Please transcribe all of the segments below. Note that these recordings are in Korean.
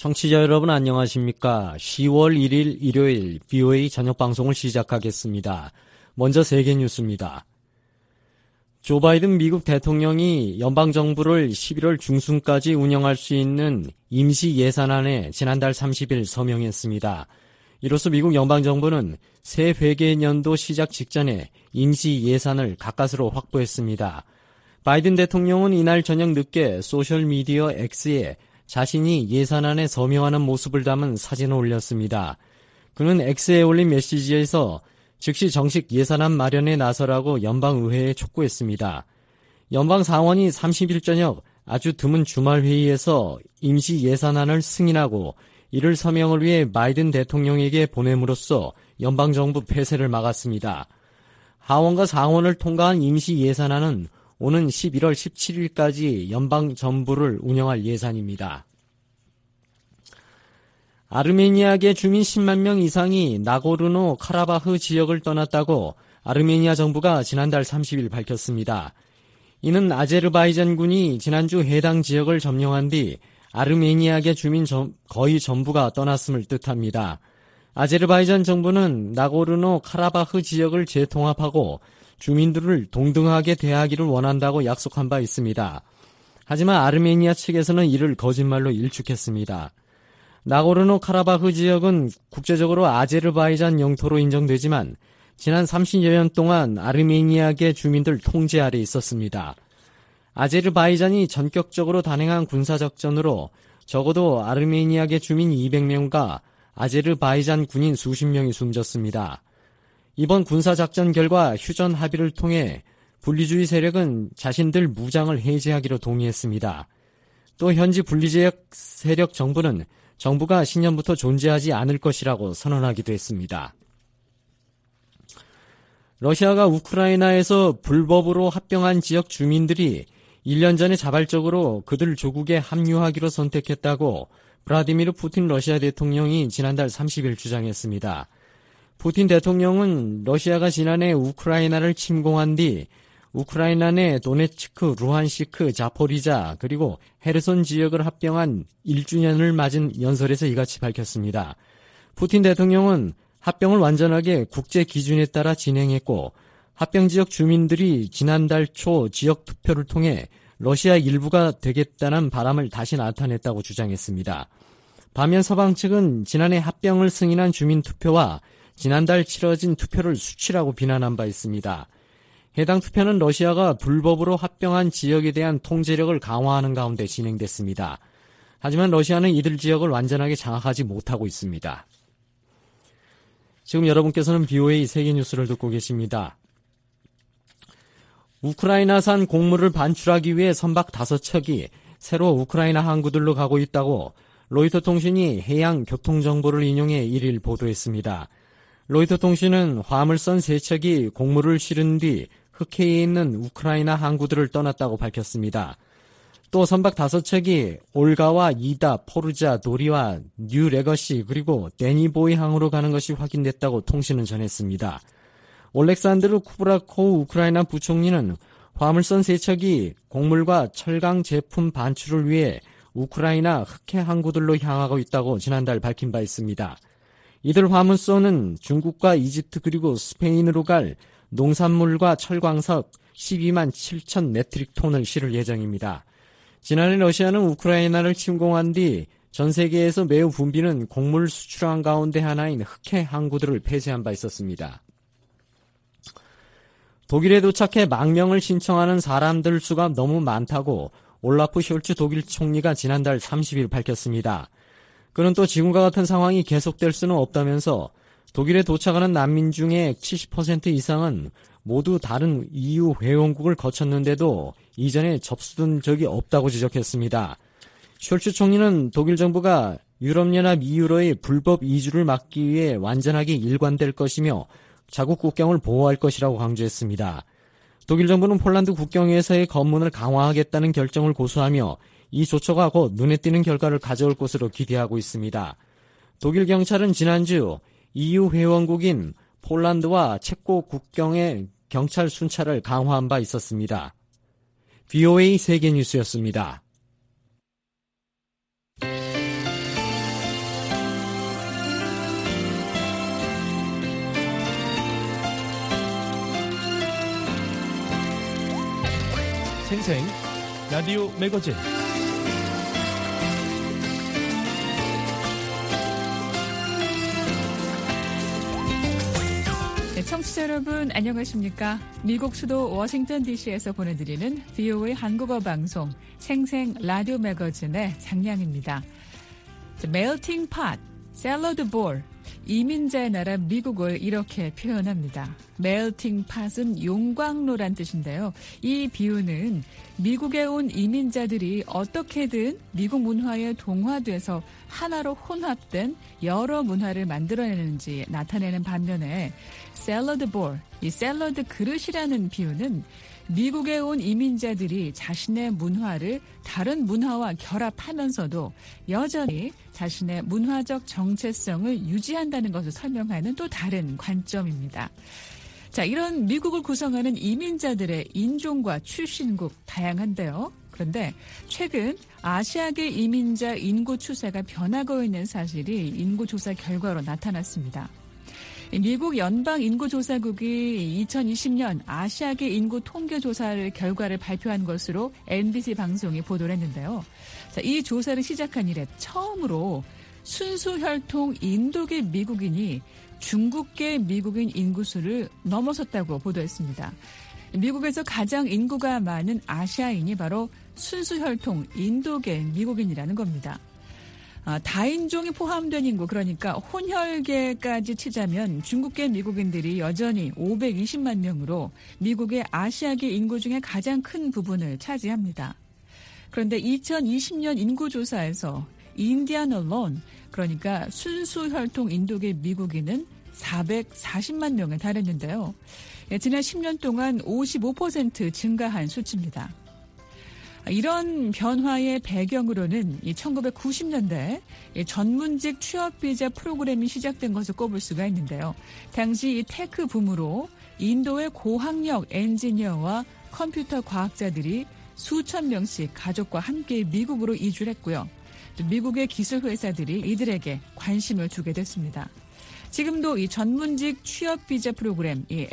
청취자 여러분 안녕하십니까? 10월 1일 일요일 BOA 저녁 방송을 시작하겠습니다. 먼저 세계 뉴스입니다. 조 바이든 미국 대통령이 연방정부를 11월 중순까지 운영할 수 있는 임시 예산안에 지난달 30일 서명했습니다. 이로써 미국 연방정부는 새 회계연도 시작 직전에 임시 예산을 가까스로 확보했습니다. 바이든 대통령은 이날 저녁 늦게 소셜미디어 X에 자신이 예산안에 서명하는 모습을 담은 사진을 올렸습니다. 그는 X에 올린 메시지에서 즉시 정식 예산안 마련에 나서라고 연방의회에 촉구했습니다. 연방 상원이 30일 저녁 아주 드문 주말 회의에서 임시 예산안을 승인하고 이를 서명을 위해 바이든 대통령에게 보냄으로써 연방정부 폐쇄를 막았습니다. 하원과 상원을 통과한 임시 예산안은 오는 11월 17일까지 연방정부를 운영할 예산입니다. 아르메니아계 주민 10만 명 이상이 나고르노 카라바흐 지역을 떠났다고 아르메니아 정부가 지난달 30일 밝혔습니다. 이는 아제르바이잔군이 지난주 해당 지역을 점령한 뒤 아르메니아계 주민 거의 전부가 떠났음을 뜻합니다. 아제르바이잔 정부는 나고르노 카라바흐 지역을 재통합하고 주민들을 동등하게 대하기를 원한다고 약속한 바 있습니다. 하지만 아르메니아 측에서는 이를 거짓말로 일축했습니다. 나고르노 카라바흐 지역은 국제적으로 아제르바이잔 영토로 인정되지만 지난 30여 년 동안 아르메니아계 주민들 통제 아래 있었습니다. 아제르바이잔이 전격적으로 단행한 군사작전으로 적어도 아르메니아계 주민 200명과 아제르바이잔 군인 수십 명이 숨졌습니다. 이번 군사작전 결과 휴전 합의를 통해 분리주의 세력은 자신들 무장을 해제하기로 동의했습니다. 또 현지 분리지역 세력 정부는 정부가 신년부터 존재하지 않을 것이라고 선언하기도 했습니다. 러시아가 우크라이나에서 불법으로 합병한 지역 주민들이 1년 전에 자발적으로 그들 조국에 합류하기로 선택했다고 블라디미르 푸틴 러시아 대통령이 지난달 30일 주장했습니다. 푸틴 대통령은 러시아가 지난해 우크라이나를 침공한 뒤 우크라이나 내 도네츠크, 루한시크, 자포리자 그리고 헤르손 지역을 합병한 1주년을 맞은 연설에서 이같이 밝혔습니다. 푸틴 대통령은 합병을 완전하게 국제 기준에 따라 진행했고 합병 지역 주민들이 지난달 초 지역 투표를 통해 러시아 일부가 되겠다는 바람을 다시 나타냈다고 주장했습니다. 반면 서방 측은 지난해 합병을 승인한 주민 투표와 지난달 치러진 투표를 수치라고 비난한 바 있습니다. 해당 투표는 러시아가 불법으로 합병한 지역에 대한 통제력을 강화하는 가운데 진행됐습니다. 하지만 러시아는 이들 지역을 완전하게 장악하지 못하고 있습니다. 지금 여러분께서는 BOA 세계뉴스를 듣고 계십니다. 우크라이나산 곡물을 반출하기 위해 선박 5척이 새로 우크라이나 항구들로 가고 있다고 로이터 통신이 해양 교통 정보를 인용해 1일 보도했습니다. 로이터 통신은 화물선 3척이 곡물을 실은 뒤 흑해에 있는 우크라이나 항구들을 떠났다고 밝혔습니다. 또 선박 5척이 올가와 이다, 포르자, 도리와 뉴 레거시 그리고 데니보이 항으로 가는 것이 확인됐다고 통신은 전했습니다. 올렉산드르 쿠브라코우 우크라이나 부총리는 화물선 3척이 곡물과 철강 제품 반출을 위해 우크라이나 흑해 항구들로 향하고 있다고 지난달 밝힌 바 있습니다. 이들 화물선은 중국과 이집트 그리고 스페인으로 갈 농산물과 철광석 12만 7천 메트릭 톤을 실을 예정입니다. 지난해 러시아는 우크라이나를 침공한 뒤 전 세계에서 매우 붐비는 곡물 수출항 가운데 하나인 흑해 항구들을 폐쇄한 바 있었습니다. 독일에 도착해 망명을 신청하는 사람들 수가 너무 많다고 올라프 숄츠 독일 총리가 지난달 30일 밝혔습니다. 그는 또 지금과 같은 상황이 계속될 수는 없다면서 독일에 도착하는 난민 중에 70% 이상은 모두 다른 EU 회원국을 거쳤는데도 이전에 접수된 적이 없다고 지적했습니다. 숄츠 총리는 독일 정부가 유럽연합 EU로의 불법 이주를 막기 위해 완전하게 일관될 것이며 자국 국경을 보호할 것이라고 강조했습니다. 독일 정부는 폴란드 국경에서의 검문을 강화하겠다는 결정을 고수하며 이 조처가 곧 눈에 띄는 결과를 가져올 것으로 기대하고 있습니다. 독일 경찰은 지난주 EU 회원국인 폴란드와 체코 국경의 경찰 순찰을 강화한 바 있었습니다. BOA 세계뉴스였습니다. 생생 라디오 매거진. 네, 청취자 여러분 안녕하십니까? 미국 수도 워싱턴 DC에서 보내드리는 VOA 한국어 방송 생생 라디오 매거진의 장량입니다. 멜팅 팟, 샐러드 볼, 이민자의 나라 미국을 이렇게 표현합니다. 멜팅 팟은 용광로란 뜻인데요. 이 비유는 미국에 온 이민자들이 어떻게든 미국 문화에 동화돼서 하나로 혼합된 여러 문화를 만들어내는지 나타내는 반면에 샐러드 볼, 이 샐러드 그릇이라는 비유는 미국에 온 이민자들이 자신의 문화를 다른 문화와 결합하면서도 여전히 자신의 문화적 정체성을 유지한다는 것을 설명하는 또 다른 관점입니다. 자, 이런 미국을 구성하는 이민자들의 인종과 출신국 다양한데요. 그런데 최근 아시아계 이민자 인구 추세가 변하고 있는 사실이 인구조사 결과로 나타났습니다. 미국 연방인구조사국이 2020년 아시아계 인구 통계조사를 결과를 발표한 것으로 NBC 방송이 보도를 했는데요. 자, 이 조사를 시작한 이래 처음으로 순수 혈통 인도계 미국인이 중국계 미국인 인구수를 넘어섰다고 보도했습니다. 미국에서 가장 인구가 많은 아시아인이 바로 순수 혈통 인도계 미국인이라는 겁니다. 다인종이 포함된 인구, 그러니까 혼혈계까지 치자면 중국계 미국인들이 여전히 520만 명으로 미국의 아시아계 인구 중에 가장 큰 부분을 차지합니다. 그런데 2020년 인구조사에서 인디안 얼론, 그러니까 순수 혈통 인도계 미국인은 440만 명에 달했는데요. 지난 10년 동안 55% 증가한 수치입니다. 이런 변화의 배경으로는 1990년대 전문직 취업비자 프로그램이 시작된 것을 꼽을 수가 있는데요. 당시 이 테크 붐으로 인도의 고학력 엔지니어와 컴퓨터 과학자들이 수천 명씩 가족과 함께 미국으로 이주를 했고요. 또 미국의 기술 회사들이 이들에게 관심을 주게 됐습니다. 지금도 이 전문직 취업비자 프로그램 이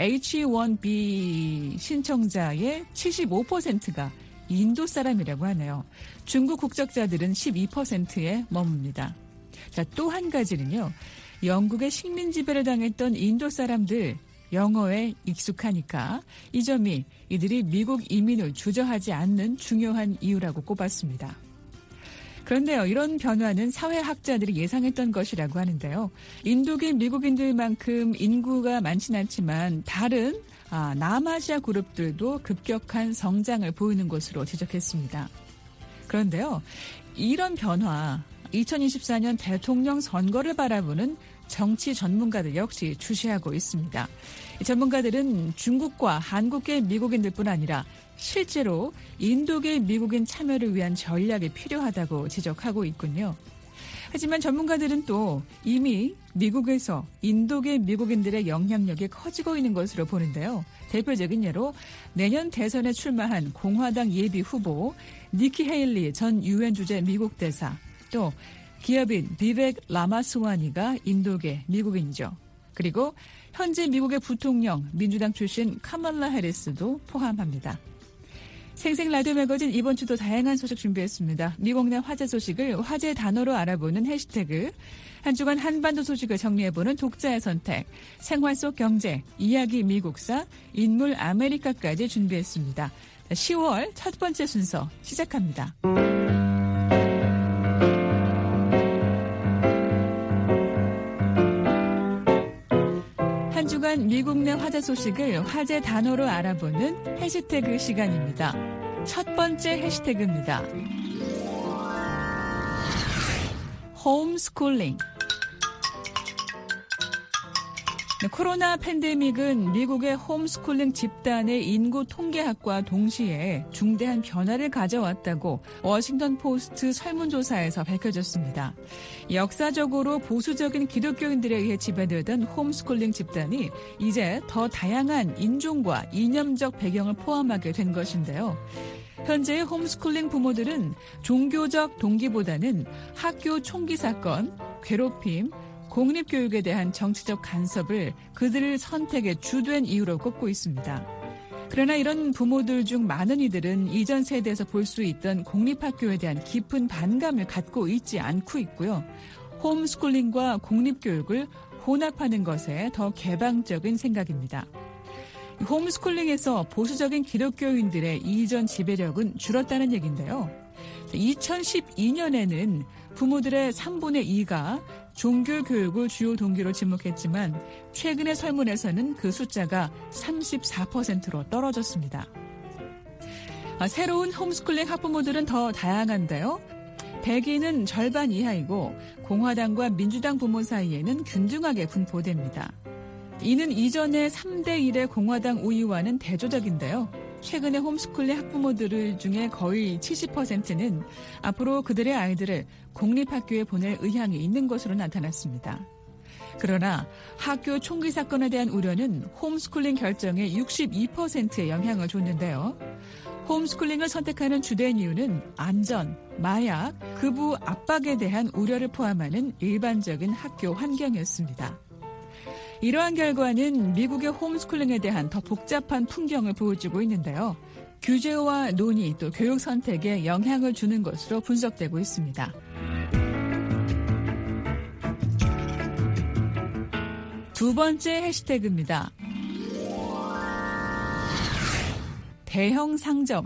H-1B 신청자의 75%가 인도 사람이라고 하네요. 중국 국적자들은 12%에 머뭅니다. 자, 또 한 가지는요. 영국의 식민 지배를 당했던 인도 사람들 영어에 익숙하니까 이 점이 이들이 미국 이민을 주저하지 않는 중요한 이유라고 꼽았습니다. 그런데요, 이런 변화는 사회학자들이 예상했던 것이라고 하는데요. 인도계 미국인들만큼 인구가 많지는 않지만 다른 남아시아 그룹들도 급격한 성장을 보이는 것으로 지적했습니다. 그런데요, 이런 변화, 2024년 대통령 선거를 바라보는 정치 전문가들 역시 주시하고 있습니다. 전문가들은 중국과 한국계 미국인들뿐 아니라 실제로 인도계 미국인 참여를 위한 전략이 필요하다고 지적하고 있군요. 하지만 전문가들은 또 이미 미국에서 인도계 미국인들의 영향력이 커지고 있는 것으로 보는데요. 대표적인 예로 내년 대선에 출마한 공화당 예비 후보 니키 헤일리 전 유엔 주재 미국 대사, 또 기업인 비벡 라마스와니가 인도계 미국인이죠. 그리고 현재 미국의 부통령 민주당 출신 카말라 해리스도 포함합니다. 생생 라디오 매거진 이번 주도 다양한 소식 준비했습니다. 미국 내 화제 소식을 화제 단어로 알아보는 해시태그, 한 주간 한반도 소식을 정리해보는 독자의 선택, 생활 속 경제, 이야기 미국사, 인물 아메리카까지 준비했습니다. 10월 첫 번째 순서 시작합니다. 한 주간 미국 내 화제 소식을 화제 단어로 알아보는 해시태그 시간입니다. 첫 번째 해시태그입니다. 홈스쿨링. 코로나 팬데믹은 미국의 홈스쿨링 집단의 인구 통계학과 동시에 중대한 변화를 가져왔다고 워싱턴 포스트 설문조사에서 밝혀졌습니다. 역사적으로 보수적인 기독교인들에 의해 지배되던 홈스쿨링 집단이 이제 더 다양한 인종과 이념적 배경을 포함하게 된 것인데요. 현재의 홈스쿨링 부모들은 종교적 동기보다는 학교 총기 사건, 괴롭힘, 공립교육에 대한 정치적 간섭을 그들의 선택의 주된 이유로 꼽고 있습니다. 그러나 이런 부모들 중 많은 이들은 이전 세대에서 볼 수 있던 공립학교에 대한 깊은 반감을 갖고 있지 않고 있고요. 홈스쿨링과 공립교육을 혼합하는 것에 더 개방적인 생각입니다. 홈스쿨링에서 보수적인 기독교인들의 이전 지배력은 줄었다는 얘기인데요. 2012년에는 부모들의 3분의 2가 종교 교육을 주요 동기로 지목했지만 최근의 설문에서는 그 숫자가 34%로 떨어졌습니다. 새로운 홈스쿨링 학부모들은 더 다양한데요. 백인은 절반 이하이고 공화당과 민주당 부모 사이에는 균등하게 분포됩니다. 이는 이전의 3대1의 공화당 우위와는 대조적인데요. 최근의 홈스쿨링 학부모들 중에 거의 70%는 앞으로 그들의 아이들을 공립학교에 보낼 의향이 있는 것으로 나타났습니다. 그러나 학교 총기 사건에 대한 우려는 홈스쿨링 결정의 62%의 영향을 줬는데요. 홈스쿨링을 선택하는 주된 이유는 안전, 마약, 급우 압박에 대한 우려를 포함하는 일반적인 학교 환경이었습니다. 이러한 결과는 미국의 홈스쿨링에 대한 더 복잡한 풍경을 보여주고 있는데요. 규제와 논의 또 교육 선택에 영향을 주는 것으로 분석되고 있습니다. 두 번째 해시태그입니다. 대형 상점.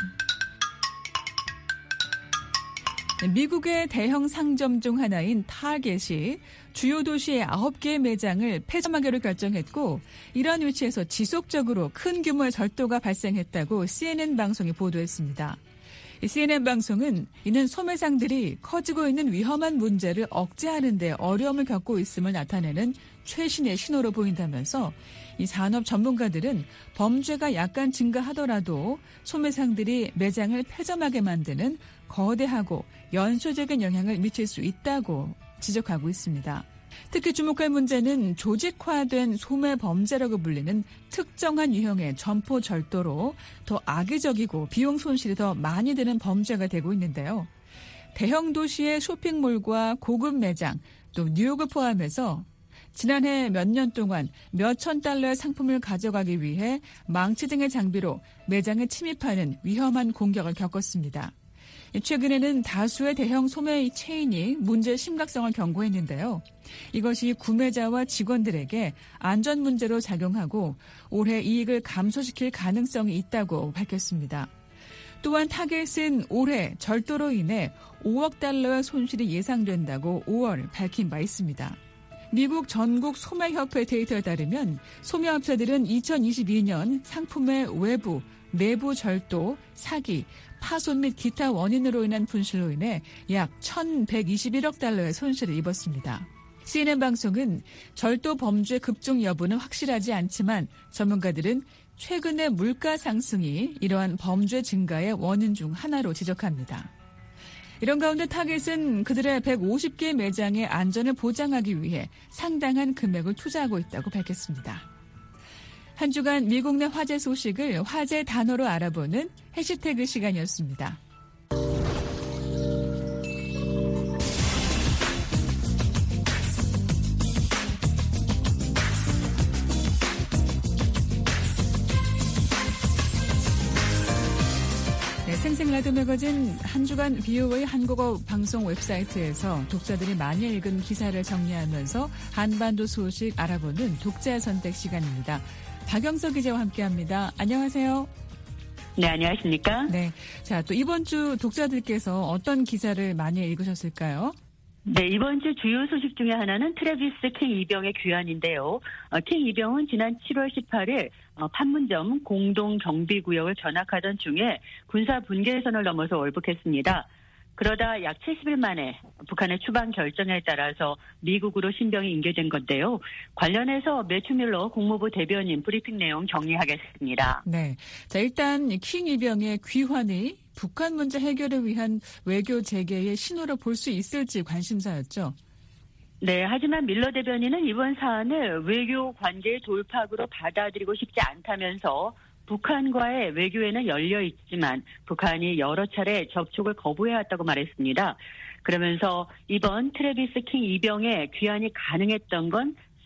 미국의 대형 상점 중 하나인 타겟이 주요 도시의 9개의 매장을 폐점하기로 결정했고 이러한 위치에서 지속적으로 큰 규모의 절도가 발생했다고 CNN 방송이 보도했습니다. CNN 방송은 이는 소매상들이 커지고 있는 위험한 문제를 억제하는 데 어려움을 겪고 있음을 나타내는 최신의 신호로 보인다면서 이 산업 전문가들은 범죄가 약간 증가하더라도 소매상들이 매장을 폐점하게 만드는 거대하고 연쇄적인 영향을 미칠 수 있다고 지적하고 있습니다. 특히 주목할 문제는 조직화된 소매 범죄라고 불리는 특정한 유형의 점포 절도로 더 악의적이고 비용 손실이 더 많이 드는 범죄가 되고 있는데요. 대형 도시의 쇼핑몰과 고급 매장, 또 뉴욕을 포함해서 지난해 몇 년 동안 몇천 달러의 상품을 가져가기 위해 망치 등의 장비로 매장에 침입하는 위험한 공격을 겪었습니다. 최근에는 다수의 대형 소매 체인이 문제의 심각성을 경고했는데요. 이것이 구매자와 직원들에게 안전 문제로 작용하고 올해 이익을 감소시킬 가능성이 있다고 밝혔습니다. 또한 타겟은 올해 절도로 인해 5억 달러의 손실이 예상된다고 5월 밝힌 바 있습니다. 미국 전국 소매협회 데이터에 따르면 소매업체들은 2022년 상품의 외부, 내부 절도, 사기, 파손 및 기타 원인으로 인한 분실로 인해 약 1,121억 달러의 손실을 입었습니다. CNN 방송은 절도 범죄 급증 여부는 확실하지 않지만 전문가들은 최근의 물가 상승이 이러한 범죄 증가의 원인 중 하나로 지적합니다. 이런 가운데 타겟은 그들의 150개 매장의 안전을 보장하기 위해 상당한 금액을 투자하고 있다고 밝혔습니다. 한 주간 미국 내 화제 소식을 화제 단어로 알아보는 해시태그 시간이었습니다. 생생 라디오 매거진 한 주간 VOA 한국어 방송 웹사이트에서 독자들이 많이 읽은 기사를 정리하면서 한반도 소식 알아보는 독자 선택 시간입니다. 박영석 기자와 함께합니다. 안녕하세요. 네, 안녕하십니까? 네, 자, 또 이번 주 독자들께서 어떤 기사를 많이 읽으셨을까요? 네, 이번 주 주요 소식 중에 하나는 트래비스 킹 이병의 귀환인데요. 킹 이병은 지난 7월 18일 판문점 공동경비구역을 전악하던 중에 군사 분계선을 넘어서 월북했습니다. 그러다 약 70일 만에 북한의 추방 결정에 따라서 미국으로 신병이 인계된 건데요. 관련해서 매튜 밀러 국무부 대변인 브리핑 내용 정리하겠습니다. 네, 자 일단 킹 이병의 귀환이 북한 문제 해결을 위한 외교 재개의 신호로 볼 수 있을지 관심사였죠. 네, 하지만 밀러 대변인은 이번 사안을 외교 관계의 돌파구로 받아들이고 싶지 않다면서 북한과의 외교에는 열려 있지만 북한이 여러 차례 접촉을 거부해왔다고 말했습니다. 그러면서 이번 트래비스 킹 이병의 귀환이 가능했던 건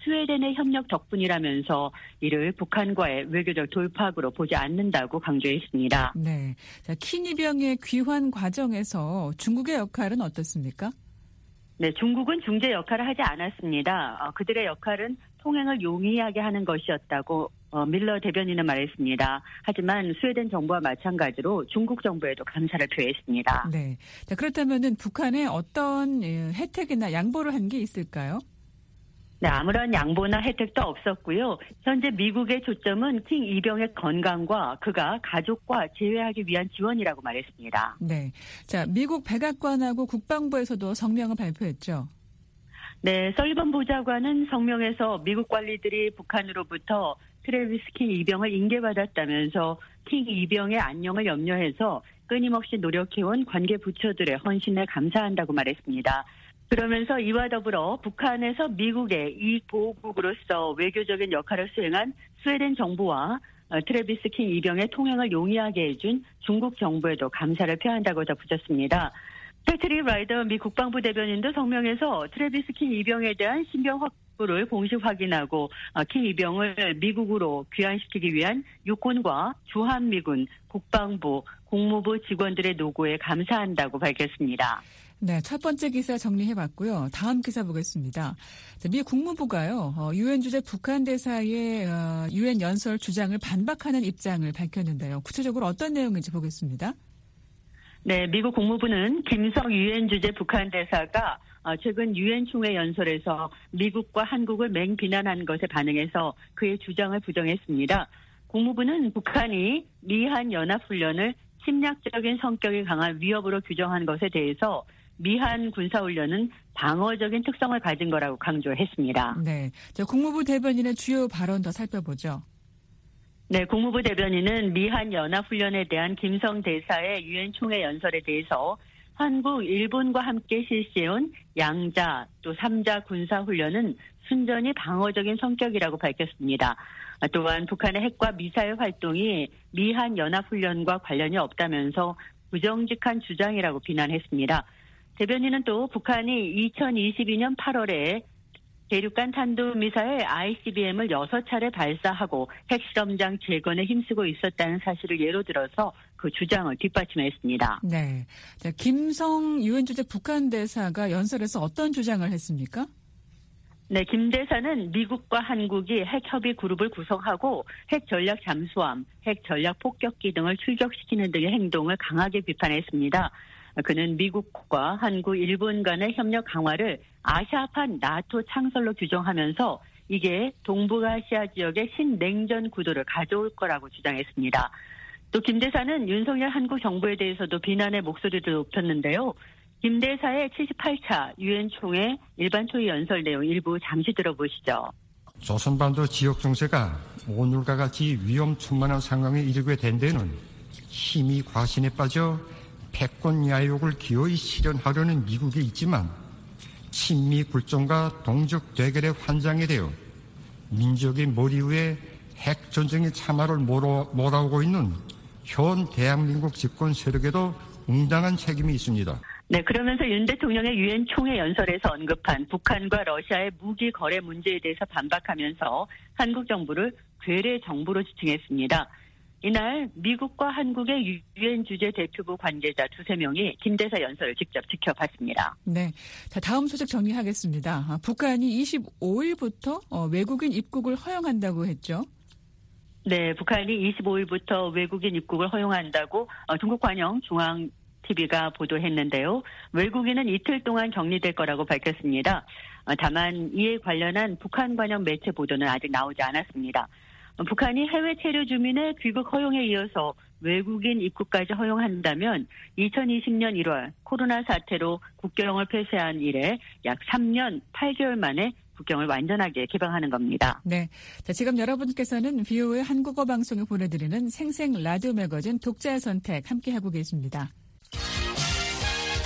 스웨덴의 협력 덕분이라면서 이를 북한과의 외교적 돌파구로 보지 않는다고 강조했습니다. 네. 자, 킹2병의 귀환 과정에서 중국의 역할은 어떻습니까? 네, 중국은 중재 역할을 하지 않았습니다. 그들의 역할은 통행을 용이하게 하는 것이었다고 밀러 대변인은 말했습니다. 하지만 스웨덴 정부와 마찬가지로 중국 정부에도 감사를 표했습니다. 네. 자, 그렇다면은 북한에 어떤 혜택이나 양보를 한 게 있을까요? 네, 아무런 양보나 혜택도 없었고요. 현재 미국의 초점은 킹2병의 건강과 그가 가족과 재회하기 위한 지원이라고 말했습니다. 네. 자, 미국 백악관하고 국방부에서도 성명을 발표했죠. 네, 설리번 보좌관은 성명에서 미국 관리들이 북한으로부터 트래비스 킹2병을 인계받았다면서 킹2병의 안녕을 염려해서 끊임없이 노력해온 관계 부처들의 헌신에 감사한다고 말했습니다. 그러면서 이와 더불어 북한에서 미국의 이익 보호국으로서 외교적인 역할을 수행한 스웨덴 정부와 트래비스 킹2병의 통행을 용이하게 해준 중국 정부에도 감사를 표한다고 덧붙였습니다. 패트릭 라이더 미 국방부 대변인도 성명에서 트래비스 킹2병에 대한 신병 확보를 공식 확인하고 킹2병을 미국으로 귀환시키기 위한 육군과 주한미군, 국방부, 국무부 직원들의 노고에 감사한다고 밝혔습니다. 네, 첫 번째 기사 정리해봤고요. 다음 기사 보겠습니다. 미 국무부가요, 유엔 주재 북한 대사의 유엔 연설 주장을 반박하는 입장을 밝혔는데요. 구체적으로 어떤 내용인지 보겠습니다. 네, 미국 국무부는 김성 유엔 주재 북한 대사가 최근 유엔 총회 연설에서 미국과 한국을 맹비난한 것에 반응해서 그의 주장을 부정했습니다. 국무부는 북한이 미한 연합훈련을 침략적인 성격이 강한 위협으로 규정한 것에 대해서 미한 군사훈련은 방어적인 특성을 가진 거라고 강조했습니다. 네, 국무부 대변인의 주요 발언 더 살펴보죠. 네, 국무부 대변인은 미한 연합훈련에 대한 김성 대사의 유엔 총회 연설에 대해서 한국, 일본과 함께 실시해온 양자 또 3자 군사훈련은 순전히 방어적인 성격이라고 밝혔습니다. 또한 북한의 핵과 미사일 활동이 미한 연합훈련과 관련이 없다면서 부정직한 주장이라고 비난했습니다. 대변인은 또 북한이 2022년 8월에 대륙간 탄도미사일 ICBM을 6차례 발사하고 핵실험장 재건에 힘쓰고 있었다는 사실을 예로 들어서 그 주장을 뒷받침했습니다. 네, 자, 김성 유엔 주재 북한 대사가 연설에서 어떤 주장을 했습니까? 네, 김 대사는 미국과 한국이 핵협의 그룹을 구성하고 핵전략 잠수함, 핵전략 폭격기 등을 출격시키는 등의 행동을 강하게 비판했습니다. 그는 미국과 한국, 일본 간의 협력 강화를 아시아판 나토 창설로 규정하면서 이게 동북아시아 지역의 신냉전 구도를 가져올 거라고 주장했습니다. 또 김 대사는 윤석열 한국 정부에 대해서도 비난의 목소리를 높였는데요. 김 대사의 78차 유엔 총회 일반 초위 연설 내용 일부 잠시 들어보시죠. 조선반도 지역 정세가 오늘과 같이 위험천만한 상황에 이르게 된 데는 힘이 과신에 빠져 패권 야욕을 기어이 실현하려는 미국이 있지만 친미 굴종과 동족 대결의 환장에 대어 민족의 머리 위에 핵전쟁의 참화를 몰아오고 있는 현 대한민국 집권 세력에도 응당한 책임이 있습니다. 네, 그러면서 윤 대통령의 유엔 총회 연설에서 언급한 북한과 러시아의 무기 거래 문제에 대해서 반박하면서 한국 정부를 괴뢰 정부로 지칭했습니다. 이날 미국과 한국의 유엔 주재 대표부 관계자 2-3명이 김 대사 연설을 직접 지켜봤습니다. 네, 자, 다음 소식 정리하겠습니다. 북한이 25일부터 외국인 입국을 허용한다고 했죠. 네, 북한이 25일부터 외국인 입국을 허용한다고 중국 관영 중앙 TV가 보도했는데요. 외국인은 이틀 동안 격리될 거라고 밝혔습니다. 다만 이에 관련한 북한 관영 매체 보도는 아직 나오지 않았습니다. 북한이 해외 체류 주민의 귀국 허용에 이어서 외국인 입국까지 허용한다면 2020년 1월 코로나 사태로 국경을 폐쇄한 이래 약 3년 8개월 만에 국경을 완전하게 개방하는 겁니다. 네, 자, 지금 여러분께서는 VOA 한국어 방송을 보내드리는 생생 라디오 매거진 독자의 선택 함께하고 계십니다.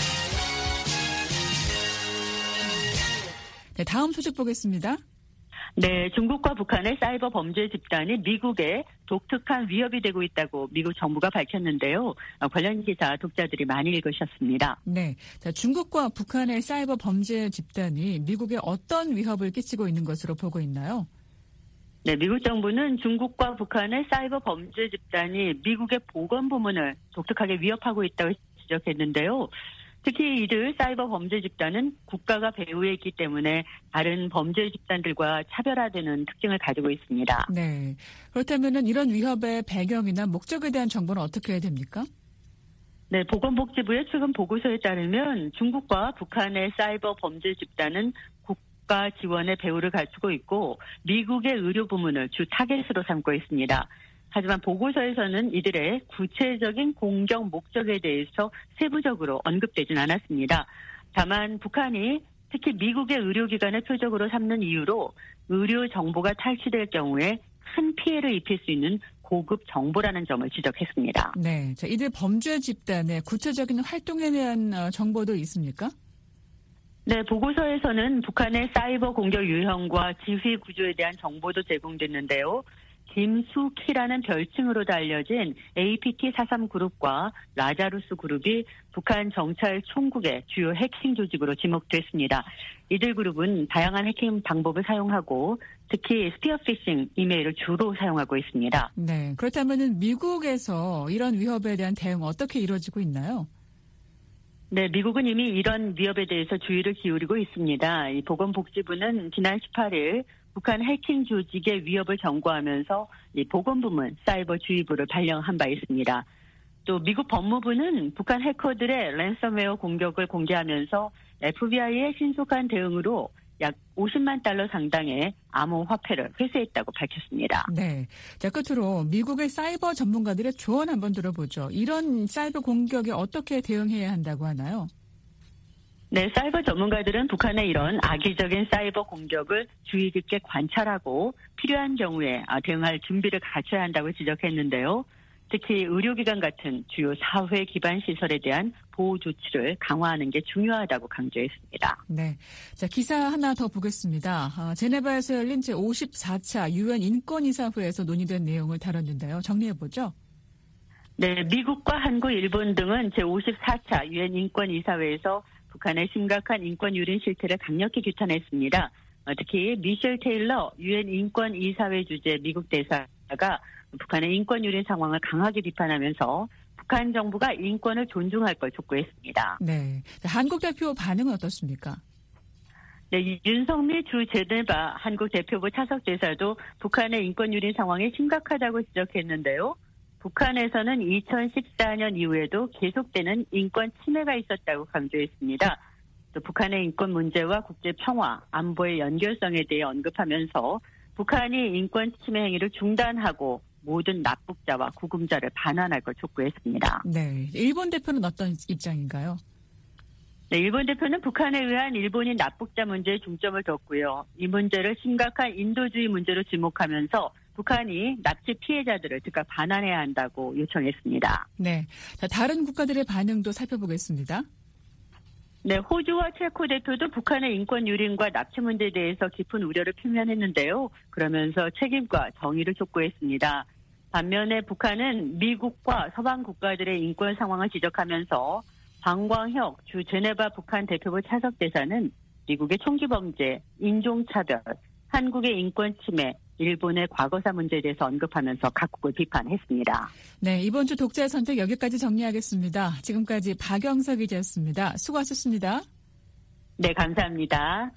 네, 다음 소식 보겠습니다. 네, 중국과 북한의 사이버 범죄 집단이 미국에 독특한 위협이 되고 있다고 미국 정부가 밝혔는데요. 관련 기사 독자들이 많이 읽으셨습니다. 네, 자, 중국과 북한의 사이버 범죄 집단이 미국에 어떤 위협을 끼치고 있는 것으로 보고 있나요? 네, 미국 정부는 중국과 북한의 사이버 범죄 집단이 미국의 보건 부문을 독특하게 위협하고 있다고 지적했는데요. 특히 이들 사이버 범죄 집단은 국가가 배후에 있기 때문에 다른 범죄 집단들과 차별화되는 특징을 가지고 있습니다. 네, 그렇다면 이런 위협의 배경이나 목적에 대한 정보는 어떻게 해야 됩니까? 네, 보건복지부의 최근 보고서에 따르면 중국과 북한의 사이버 범죄 집단은 국가 지원의 배후를 갖추고 있고 미국의 의료 부문을 주 타겟으로 삼고 있습니다. 하지만 보고서에서는 이들의 구체적인 공격 목적에 대해서 세부적으로 언급되진 않았습니다. 다만 북한이 특히 미국의 의료기관을 표적으로 삼는 이유로 의료 정보가 탈취될 경우에 큰 피해를 입힐 수 있는 고급 정보라는 점을 지적했습니다. 네, 자, 이들 범죄 집단의 구체적인 활동에 대한 정보도 있습니까? 네, 보고서에서는 북한의 사이버 공격 유형과 지휘 구조에 대한 정보도 제공됐는데요. 김수키라는 별칭으로도 알려진 APT43 그룹과 라자루스 그룹이 북한 정찰 총국의 주요 해킹 조직으로 지목됐습니다. 이들 그룹은 다양한 해킹 방법을 사용하고 특히 스피어피싱 이메일을 주로 사용하고 있습니다. 네, 그렇다면 미국에서 이런 위협에 대한 대응 어떻게 이루어지고 있나요? 네, 미국은 이미 이런 위협에 대해서 주의를 기울이고 있습니다. 이 보건복지부는 지난 18일 북한 해킹 조직의 위협을 경고하면서 이 보건부문 사이버 주의부를 발령한 바 있습니다. 또 미국 법무부는 북한 해커들의 랜섬웨어 공격을 공개하면서 FBI의 신속한 대응으로 약 50만 달러 상당의 암호화폐를 회수했다고 밝혔습니다. 네. 자, 끝으로 미국의 사이버 전문가들의 조언 한번 들어보죠. 이런 사이버 공격에 어떻게 대응해야 한다고 하나요? 네, 사이버 전문가들은 북한의 이런 악의적인 사이버 공격을 주의 깊게 관찰하고 필요한 경우에 대응할 준비를 갖춰야 한다고 지적했는데요. 특히 의료기관 같은 주요 사회 기반 시설에 대한 보호 조치를 강화하는 게 중요하다고 강조했습니다. 네, 자, 기사 하나 더 보겠습니다. 제네바에서 열린 제54차 유엔 인권이사회에서 논의된 내용을 다뤘는데요. 정리해보죠. 네, 미국과 한국, 일본 등은 제54차 유엔 인권이사회에서 북한의 심각한 인권 유린 실태를 강력히 규탄했습니다. 특히 미셸 테일러 유엔 인권이사회 주재 미국 대사가 북한의 인권 유린 상황을 강하게 비판하면서 북한 정부가 인권을 존중할 걸 촉구했습니다. 네, 한국 대표 반응은 어떻습니까? 네, 윤석미 주 제네바 한국 대표부 차석 대사도 북한의 인권 유린 상황이 심각하다고 지적했는데요. 북한에서는 2014년 이후에도 계속되는 인권 침해가 있었다고 강조했습니다. 또 북한의 인권 문제와 국제 평화, 안보의 연결성에 대해 언급하면서 북한이 인권 침해 행위를 중단하고 모든 납북자와 구금자를 반환할 걸 촉구했습니다. 네, 일본 대표는 어떤 입장인가요? 네, 일본 대표는 북한에 의한 일본인 납북자 문제에 중점을 뒀고요. 이 문제를 심각한 인도주의 문제로 지목하면서 북한이 납치 피해자들을 즉각 반환해야 한다고 요청했습니다. 네, 자, 다른 국가들의 반응도 살펴보겠습니다. 네, 호주와 체코 대표도 북한의 인권 유린과 납치 문제에 대해서 깊은 우려를 표명했는데요. 그러면서 책임과 정의를 촉구했습니다. 반면에 북한은 미국과 서방 국가들의 인권 상황을 지적하면서 방광혁 주 제네바 북한 대표부 차석 대사는 미국의 총기 범죄, 인종차별, 한국의 인권 침해, 일본의 과거사 문제에 대해서 언급하면서 각국을 비판했습니다. 네, 이번 주 독자의 선택 여기까지 정리하겠습니다. 지금까지 박영석 기자였습니다. 수고하셨습니다. 네, 감사합니다.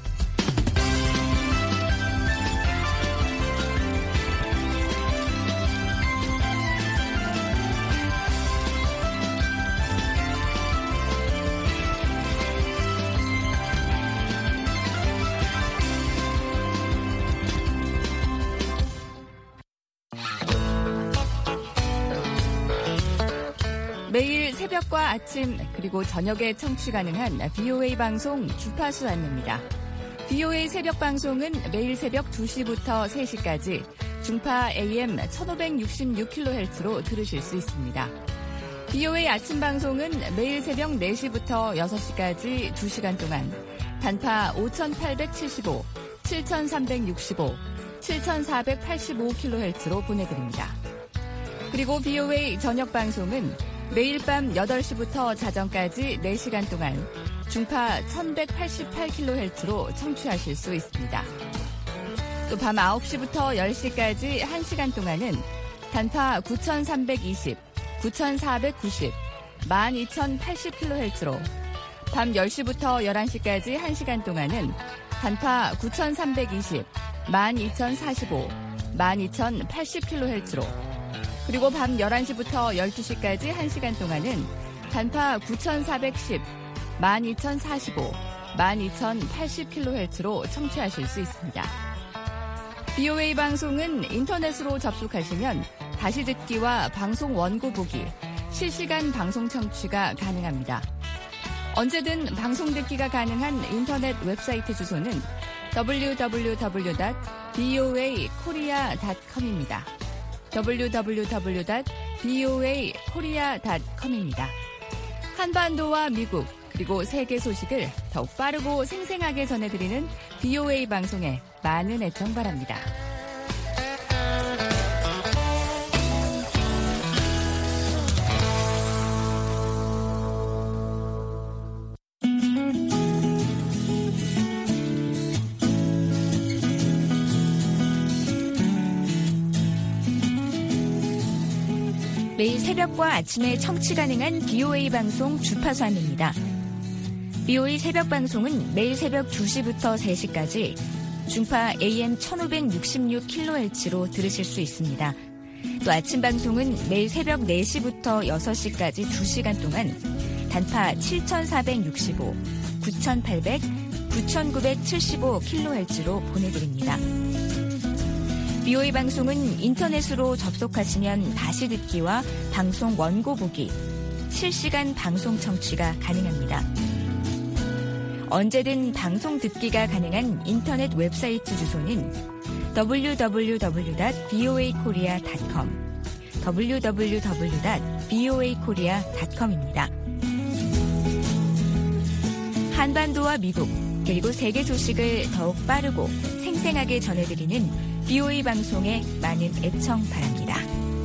매일 새벽과 아침 그리고 저녁에 청취 가능한 VOA 방송 주파수 안내입니다. VOA 새벽 방송은 매일 새벽 2시부터 3시까지 중파 AM 1566kHz로 들으실 수 있습니다. VOA 아침 방송은 매일 새벽 4시부터 6시까지 2시간 동안 단파 5875, 7,365, 7,485kHz로 보내드립니다. 그리고 BOA 저녁 방송은 매일 밤 8시부터 자정까지 4시간 동안 중파 1188kHz로 청취하실 수 있습니다. 또 밤 9시부터 10시까지 1시간 동안은 단파 9320, 9490, 12080kHz로 밤 10시부터 11시까지 1시간 동안은 단파 9320, 12045, 12080kHz로 그리고 밤 11시부터 12시까지 1시간 동안은 단파 9410, 12045, 12080kHz로 청취하실 수 있습니다. BOA 방송은 인터넷으로 접속하시면 다시 듣기와 방송 원고 보기, 실시간 방송 청취가 가능합니다. 언제든 방송 듣기가 가능한 인터넷 웹사이트 주소는 www.boakorea.com입니다. www.boakorea.com입니다. 한반도와 미국 그리고 세계 소식을 더욱 빠르고 생생하게 전해드리는 BOA 방송에 많은 애청 바랍니다. 매일 새벽과 아침에 청취 가능한 BOA 방송 주파수 안내입니다. BOA 새벽 방송은 매일 새벽 2시부터 3시까지 중파 AM 1566kHz로 들으실 수 있습니다. 또 아침 방송은 매일 새벽 4시부터 6시까지 2시간 동안 단파 7465, 9800, 9975kHz로 보내드립니다. BOA 방송은 인터넷으로 접속하시면 다시 듣기와 방송 원고 보기, 실시간 방송 청취가 가능합니다. 언제든 방송 듣기가 가능한 인터넷 웹사이트 주소는 www.boakorea.com, www.boakorea.com입니다. 한반도와 미국, 그리고 세계 소식을 더욱 빠르고 생생하게 전해드리는 BOA 방송에 많은 애청 바랍니다.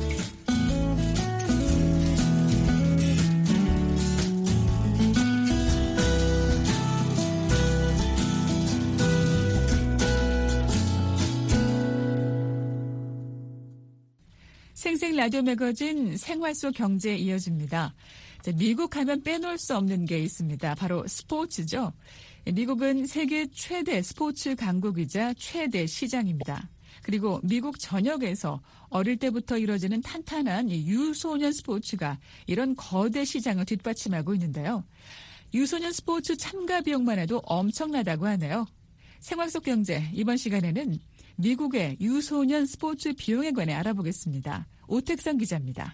생생 라디오 매거진 생활 속 경제 이어집니다. 미국 하면 빼놓을 수 없는 게 있습니다. 바로 스포츠죠. 미국은 세계 최대 스포츠 강국이자 최대 시장입니다. 그리고 미국 전역에서 어릴 때부터 이루어지는 탄탄한 유소년 스포츠가 이런 거대 시장을 뒷받침하고 있는데요. 유소년 스포츠 참가 비용만 해도 엄청나다고 하네요. 생활 속 경제 이번 시간에는 미국의 유소년 스포츠 비용에 관해 알아보겠습니다. 오택성 기자입니다.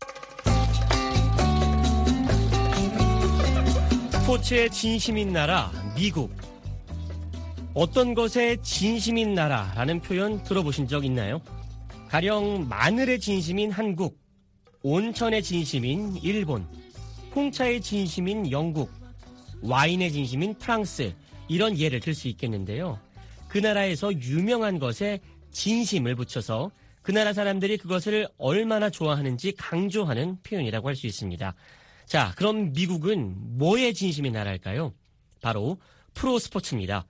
스포츠의 진심인 나라 미국. 어떤 것에 진심인 나라라는 표현 들어보신 적 있나요? 가령 마늘의 진심인 한국, 온천의 진심인 일본, 홍차의 진심인 영국, 와인의 진심인 프랑스, 이런 예를 들 수 있겠는데요. 그 나라에서 유명한 것에 진심을 붙여서 그 나라 사람들이 그것을 얼마나 좋아하는지 강조하는 표현이라고 할 수 있습니다. 자, 그럼 미국은 뭐에 진심인 나라일까요? 바로 프로스포츠입니다.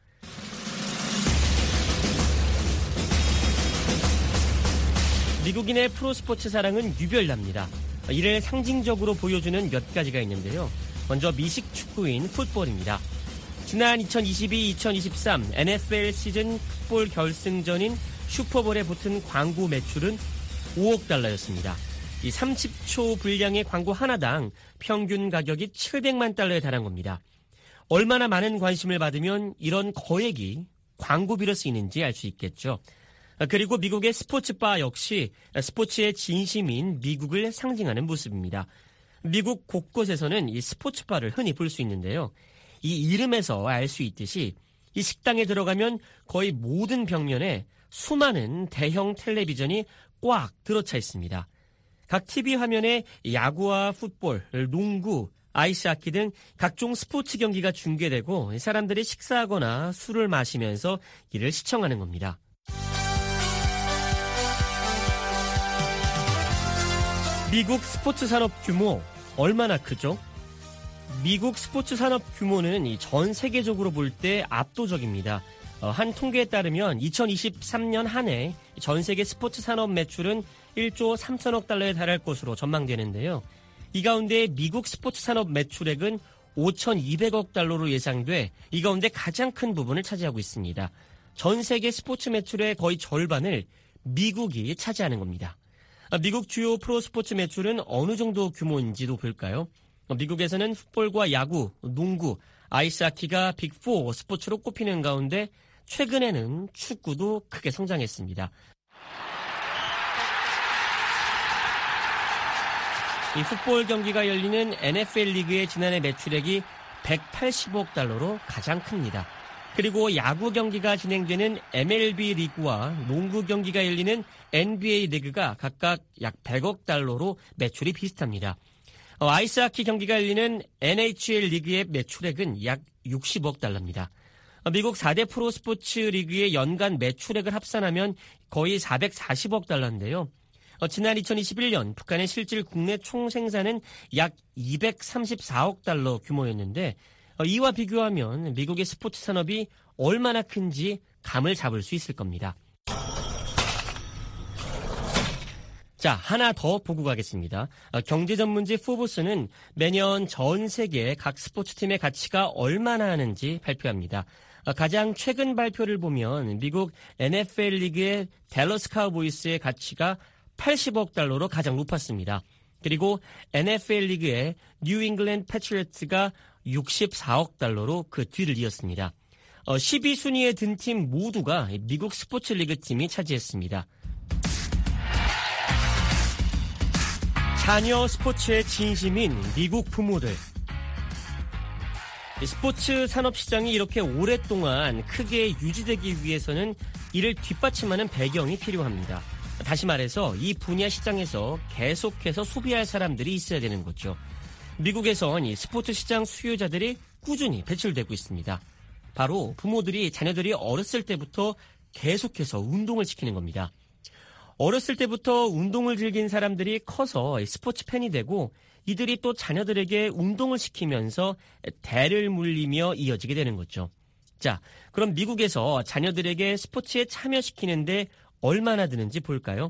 미국인의 프로스포츠 사랑은 유별납니다. 이를 상징적으로 보여주는 몇 가지가 있는데요. 먼저 미식 축구인 풋볼입니다. 지난 2022-2023 NFL 시즌 풋볼 결승전인 슈퍼볼에 붙은 광고 매출은 5억 달러였습니다. 이 30초 분량의 광고 하나당 평균 가격이 700만 달러에 달한 겁니다. 얼마나 많은 관심을 받으면 이런 거액이 광고비로 쓰이는지 알 수 있겠죠. 그리고 미국의 스포츠바 역시 스포츠의 진심인 미국을 상징하는 모습입니다. 미국 곳곳에서는 이 스포츠바를 흔히 볼 수 있는데요. 이 이름에서 알 수 있듯이 이 식당에 들어가면 거의 모든 벽면에 수많은 대형 텔레비전이 꽉 들어차 있습니다. 각 TV 화면에 야구와 풋볼, 농구, 아이스하키 등 각종 스포츠 경기가 중계되고 사람들이 식사하거나 술을 마시면서 이를 시청하는 겁니다. 미국 스포츠 산업 규모 얼마나 크죠? 미국 스포츠 산업 규모는 전 세계적으로 볼 때 압도적입니다. 한 통계에 따르면 2023년 한 해 전 세계 스포츠 산업 매출은 1조 3천억 달러에 달할 것으로 전망되는데요. 이 가운데 미국 스포츠 산업 매출액은 5,200억 달러로 예상돼 이 가운데 가장 큰 부분을 차지하고 있습니다. 전 세계 스포츠 매출의 거의 절반을 미국이 차지하는 겁니다. 미국 주요 프로스포츠 매출은 어느 정도 규모인지도 볼까요? 미국에서는 풋볼과 야구, 농구, 아이스하키가 빅4 스포츠로 꼽히는 가운데 최근에는 축구도 크게 성장했습니다. 이 풋볼 경기가 열리는 NFL 리그의 지난해 매출액이 180억 달러로 가장 큽니다. 그리고 야구 경기가 진행되는 MLB 리그와 농구 경기가 열리는 NBA 리그가 각각 약 100억 달러로 매출이 비슷합니다. 아이스하키 경기가 열리는 NHL 리그의 매출액은 약 60억 달러입니다. 미국 4대 프로스포츠 리그의 연간 매출액을 합산하면 거의 440억 달러인데요. 지난 2021년 북한의 실질 국내 총생산은 약 234억 달러 규모였는데 이와 비교하면 미국의 스포츠 산업이 얼마나 큰지 감을 잡을 수 있을 겁니다. 자, 하나 더 보고 가겠습니다. 경제 전문지 포브스는 매년 전 세계 각 스포츠팀의 가치가 얼마나 하는지 발표합니다. 가장 최근 발표를 보면 미국 NFL 리그의 댈러스 카우보이스의 가치가 80억 달러로 가장 높았습니다. 그리고 NFL 리그의 뉴 잉글랜드 패트리어트가 64억 달러로 그 뒤를 이었습니다. 12순위에 든 팀 모두가 미국 스포츠 리그 팀이 차지했습니다. 자녀 스포츠에 진심인 미국 부모들. 스포츠 산업 시장이 이렇게 오랫동안 크게 유지되기 위해서는 이를 뒷받침하는 배경이 필요합니다. 다시 말해서 이 분야 시장에서 계속해서 소비할 사람들이 있어야 되는 거죠. 미국에선 이 스포츠 시장 수요자들이 꾸준히 배출되고 있습니다. 바로 부모들이 자녀들이 어렸을 때부터 계속해서 운동을 시키는 겁니다. 어렸을 때부터 운동을 즐긴 사람들이 커서 스포츠 팬이 되고 이들이 또 자녀들에게 운동을 시키면서 대를 물리며 이어지게 되는 거죠. 자, 그럼 미국에서 자녀들에게 스포츠에 참여시키는데 얼마나 드는지 볼까요?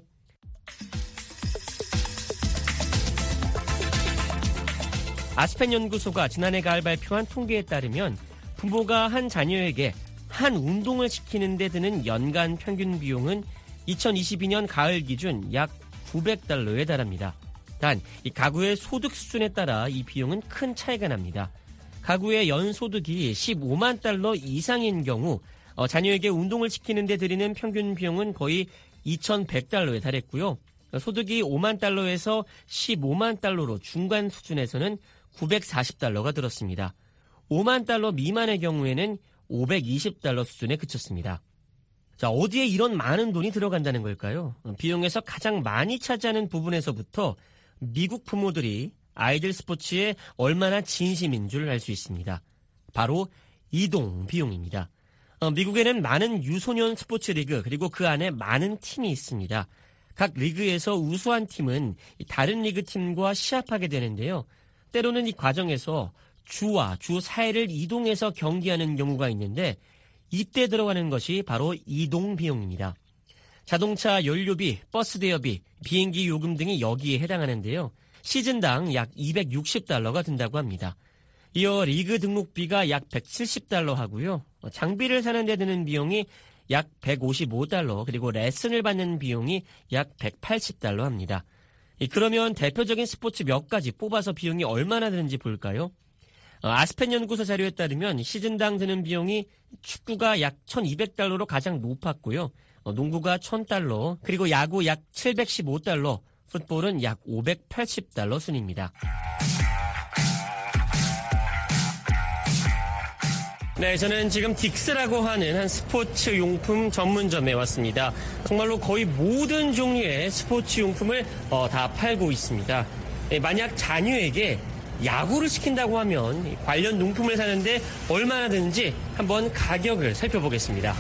아스펜 연구소가 지난해 가을 발표한 통계에 따르면 부모가 한 자녀에게 한 운동을 시키는 데 드는 연간 평균 비용은 2022년 가을 기준 약 900달러에 달합니다. 단, 이 가구의 소득 수준에 따라 이 비용은 큰 차이가 납니다. 가구의 연소득이 15만 달러 이상인 경우 자녀에게 운동을 시키는 데 들이는 평균 비용은 거의 2,100달러에 달했고요. 소득이 5만 달러에서 15만 달러로 중간 수준에서는 940달러가 들었습니다. 5만 달러 미만의 경우에는 520달러 수준에 그쳤습니다. 자, 어디에 이런 많은 돈이 들어간다는 걸까요? 비용에서 가장 많이 차지하는 부분에서부터 미국 부모들이 아이들 스포츠에 얼마나 진심인 줄 알 수 있습니다. 바로 이동 비용입니다. 미국에는 많은 유소년 스포츠 리그 그리고 그 안에 많은 팀이 있습니다. 각 리그에서 우수한 팀은 다른 리그 팀과 시합하게 되는데요. 때로는 이 과정에서 주와 주 사이를 이동해서 경기하는 경우가 있는데 이때 들어가는 것이 바로 이동 비용입니다. 자동차 연료비, 버스 대여비, 비행기 요금 등이 여기에 해당하는데요. 시즌당 약 260달러가 든다고 합니다. 이어 리그 등록비가 약 170달러 하고요. 장비를 사는 데 드는 비용이 약 155달러, 그리고 레슨을 받는 비용이 약 180달러 합니다. 그러면 대표적인 스포츠 몇 가지 뽑아서 비용이 얼마나 드는지 볼까요? 아스펜 연구소 자료에 따르면 시즌당 드는 비용이 축구가 약 1,200달러로 가장 높았고요. 농구가 1,000달러, 그리고 야구 약 715달러, 풋볼은 약 580달러 순입니다. 네, 저는 지금 딕스라고 하는 한 스포츠 용품 전문점에 왔습니다. 정말로 거의 모든 종류의 스포츠 용품을 다 팔고 있습니다. 만약 자녀에게 야구를 시킨다고 하면 관련 용품을 사는데 얼마나 드는지 한번 가격을 살펴보겠습니다.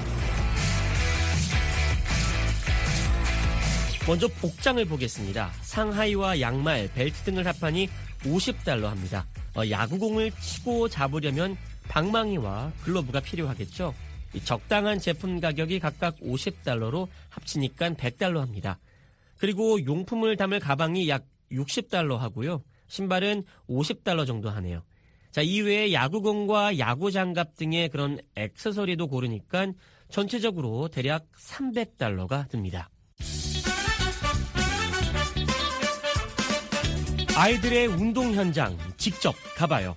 먼저 복장을 보겠습니다. 상하이와 양말, 벨트 등을 합하니 $50 합니다. 야구공을 치고 잡으려면 방망이와 글러브가 필요하겠죠. 적당한 제품 가격이 각각 $50로 합치니까 $100 합니다. 그리고 용품을 담을 가방이 약 $60 하고요. 신발은 $50 정도 하네요. 자, 이외에 야구공과 야구장갑 등의 그런 액세서리도 고르니까 전체적으로 대략 $300가 듭니다. 아이들의 운동 현장 직접 가봐요.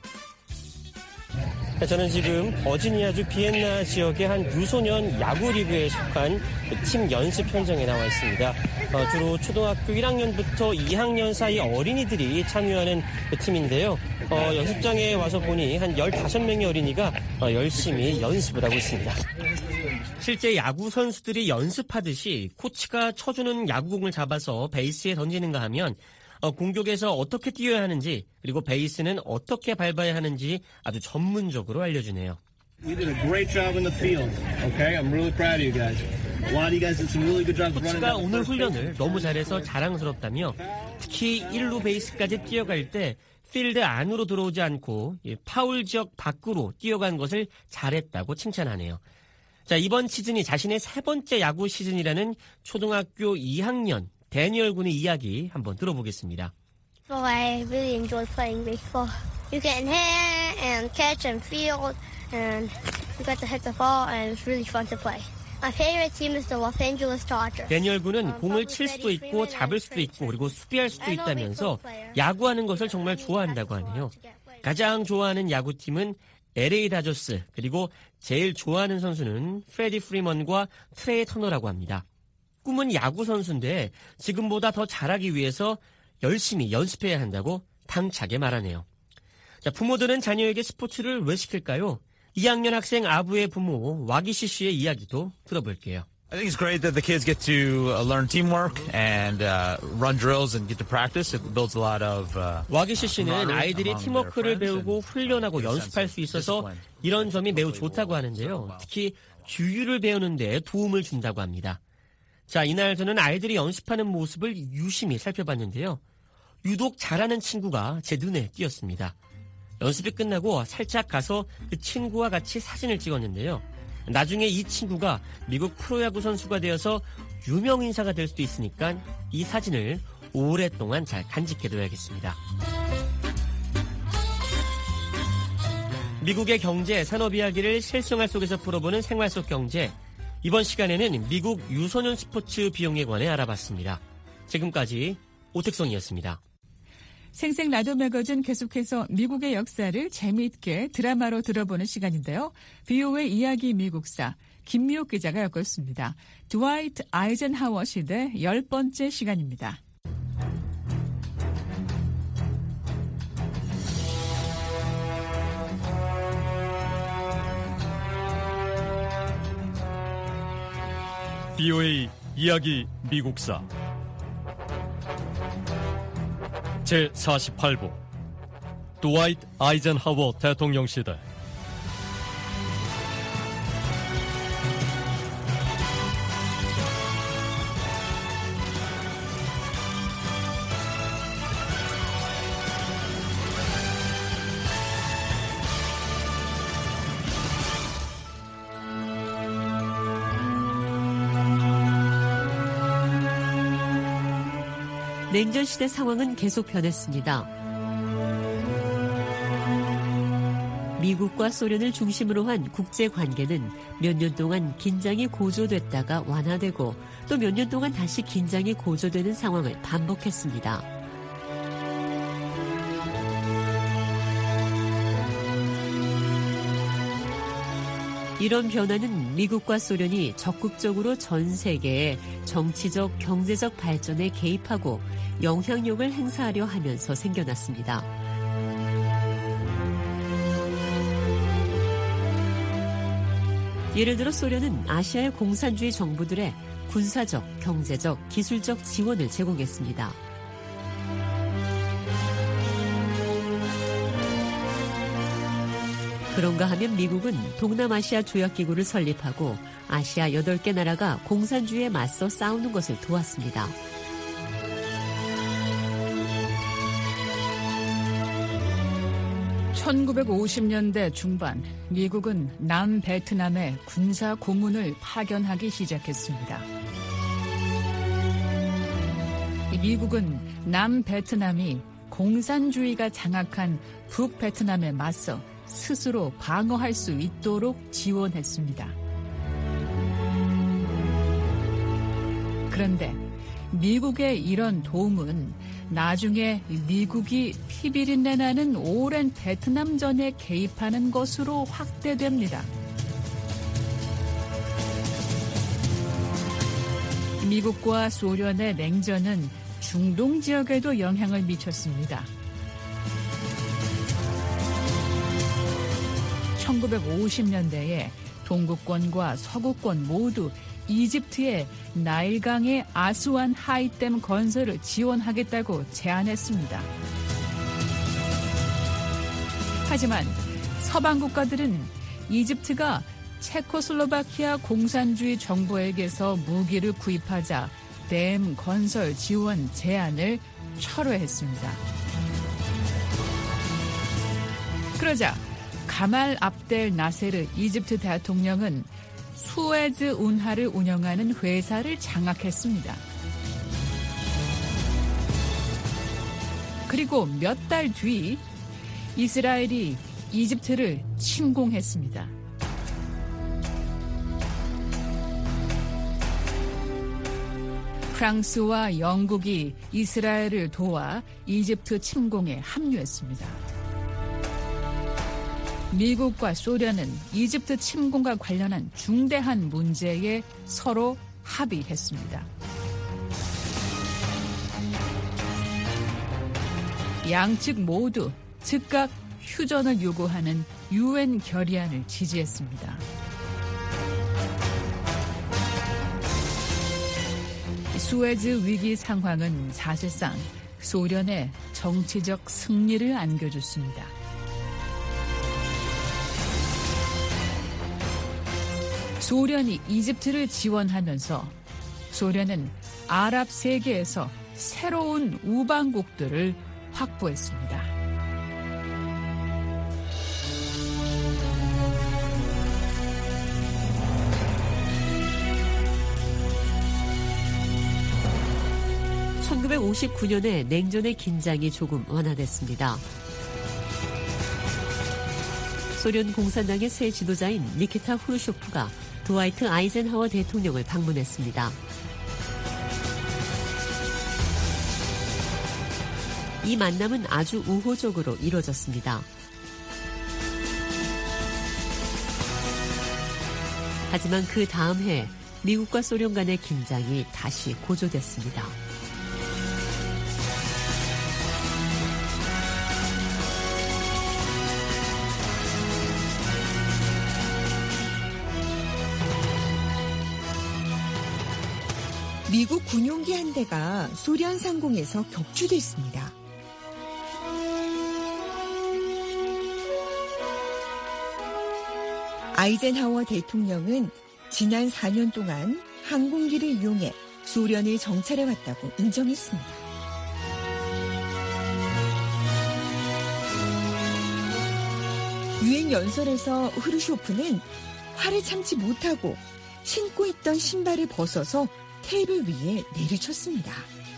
저는 지금 버지니아주 비엔나 지역의 한 유소년 야구리그에 속한 팀 연습 현장에 나와 있습니다. 주로 초등학교 1학년부터 2학년 사이 어린이들이 참여하는 팀인데요. 연습장에 와서 보니 한 15명의 어린이가 열심히 연습을 하고 있습니다. 실제 야구 선수들이 연습하듯이 코치가 쳐주는 야구공을 잡아서 베이스에 던지는가 하면 공격에서 어떻게 뛰어야 하는지 그리고 베이스는 어떻게 밟아야 하는지 아주 전문적으로 알려주네요. We did a great job in the field. Okay, I'm really proud of you guys. A lot of you guys did some really good job running. 코치가 오늘 훈련을 너무 잘해서 자랑스럽다며 특히 1루 베이스까지 뛰어갈 때 필드 안으로 들어오지 않고 파울 지역 밖으로 뛰어간 것을 잘했다고 칭찬하네요. 자, 이번 시즌이 자신의 세 번째 야구 시즌이라는 초등학교 2학년 데니얼 군의 이야기 한번 들어보겠습니다. Well, I really enjoy playing baseball. You get in here and catch and field, and you got to hit the ball, and it's really fun to play. My favorite team is the Los Angeles Dodgers. 데니얼 군은 공을 칠 수도 있고 잡을 수도 있고 그리고 수비할 수도 있다면서 야구하는 것을 정말 좋아한다고 하네요. 가장 좋아하는 야구팀은 LA 다저스 그리고 제일 좋아하는 선수는 프레디 프리먼과 트레이 터너라고 합니다. 꿈은 야구 선수인데 지금보다 더 잘하기 위해서 열심히 연습해야 한다고 당차게 말하네요. 자, 부모들은 자녀에게 스포츠를 왜 시킬까요? 2학년 학생 아부의 부모 와기시 씨의 이야기도 들어볼게요. I think it's great that the kids get to learn teamwork and run drills and get to practice. It builds a lot of 와기시 씨는 아이들이 팀워크를 배우고 훈련하고 연습할 수 있어서 이런 점이 매우 좋다고 하는데요. 특히 규율을 배우는 데 도움을 준다고 합니다. 자, 이날 저는 아이들이 연습하는 모습을 유심히 살펴봤는데요. 유독 잘하는 친구가 제 눈에 띄었습니다. 연습이 끝나고 살짝 가서 그 친구와 같이 사진을 찍었는데요. 나중에 이 친구가 미국 프로야구 선수가 되어서 유명 인사가 될 수도 있으니까 이 사진을 오랫동안 잘 간직해둬야겠습니다. 미국의 경제, 산업 이야기를 실생활 속에서 풀어보는 생활 속 경제. 이번 시간에는 미국 유소년 스포츠 비용에 관해 알아봤습니다. 지금까지 오택성이었습니다. 생생 라디오 매거진 계속해서 미국의 역사를 재미있게 드라마로 들어보는 시간인데요. VOA 이야기 미국사 김미옥 기자가 엮었습니다. 드와이트 아이젠하워 시대 10번째 시간입니다. VOA 이야기 미국사 제48부 드와이트 아이젠하워 대통령 시대. 냉전시대 상황은 계속 변했습니다. 미국과 소련을 중심으로 한 국제관계는 몇 년 동안 긴장이 고조됐다가 완화되고 또 몇 년 동안 다시 긴장이 고조되는 상황을 반복했습니다. 이런 변화는 미국과 소련이 적극적으로 전 세계의 정치적, 경제적 발전에 개입하고 영향력을 행사하려 하면서 생겨났습니다. 예를 들어 소련은 아시아의 공산주의 정부들의 군사적, 경제적, 기술적 지원을 제공했습니다. 그런가 하면 미국은 동남아시아 조약기구를 설립하고 아시아 8개 나라가 공산주의에 맞서 싸우는 것을 도왔습니다. (1950년대) 중반 미국은 남베트남에 군사 고문을 파견하기 시작했습니다. 미국은 남베트남이 공산주의가 장악한 북베트남에 맞서 스스로 방어할 수 있도록 지원했습니다. 그런데 미국의 이런 도움은 나중에 미국이 피비린내 나는 오랜 베트남전에 개입하는 것으로 확대됩니다. 미국과 소련의 냉전은 중동 지역에도 영향을 미쳤습니다. 1950년대에 동구권과 서구권 모두 이집트의 나일강의 아스완 하이댐 건설을 지원하겠다고 제안했습니다. 하지만 서방 국가들은 이집트가 체코슬로바키아 공산주의 정부에게서 무기를 구입하자 댐 건설 지원 제안을 철회했습니다. 그러자 가말 압델 나세르 이집트 대통령은 수에즈 운하를 운영하는 회사를 장악했습니다. 그리고 몇 달 뒤 이스라엘이 이집트를 침공했습니다. 프랑스와 영국이 이스라엘을 도와 이집트 침공에 합류했습니다. 미국과 소련은 이집트 침공과 관련한 중대한 문제에 서로 합의했습니다. 양측 모두 즉각 휴전을 요구하는 UN 결의안을 지지했습니다. 수에즈 위기 상황은 사실상 소련의 정치적 승리를 안겨줬습니다. 소련이 이집트를 지원하면서 소련은 아랍 세계에서 새로운 우방국들을 확보했습니다. (1959년에) 냉전의 긴장이 조금 완화됐습니다. 소련 공산당의 새 지도자인 니키타 후르쇼프가 드와이트 아이젠하워 대통령을 방문했습니다. 이 만남은 아주 우호적으로 이뤄졌습니다. 하지만 그 다음 해 미국과 소련 간의 긴장이 다시 고조됐습니다. 미국 군용기 한 대가 소련 상공에서 격추됐습니다. 아이젠하워 대통령은 지난 4년 동안 항공기를 이용해 소련을 정찰해왔다고 인정했습니다. 유엔 연설에서 후르쇼프는 화를 참지 못하고 신고 있던 신발을 벗어서 테이블 위에 내리쳤습니다.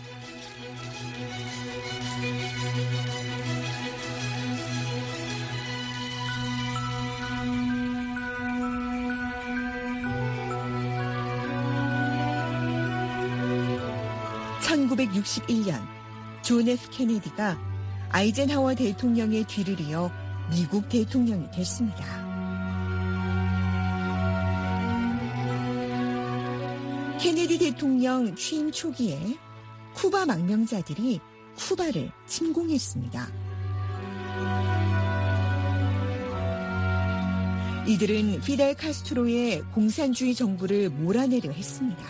(1961년) 존 F. 케네디가 아이젠하워 대통령의 뒤를 이어 미국 대통령이 됐습니다. 케네디 대통령 취임 초기에 쿠바 망명자들이 쿠바를 침공했습니다. 이들은 피델 카스트로의 공산주의 정부를 몰아내려 했습니다.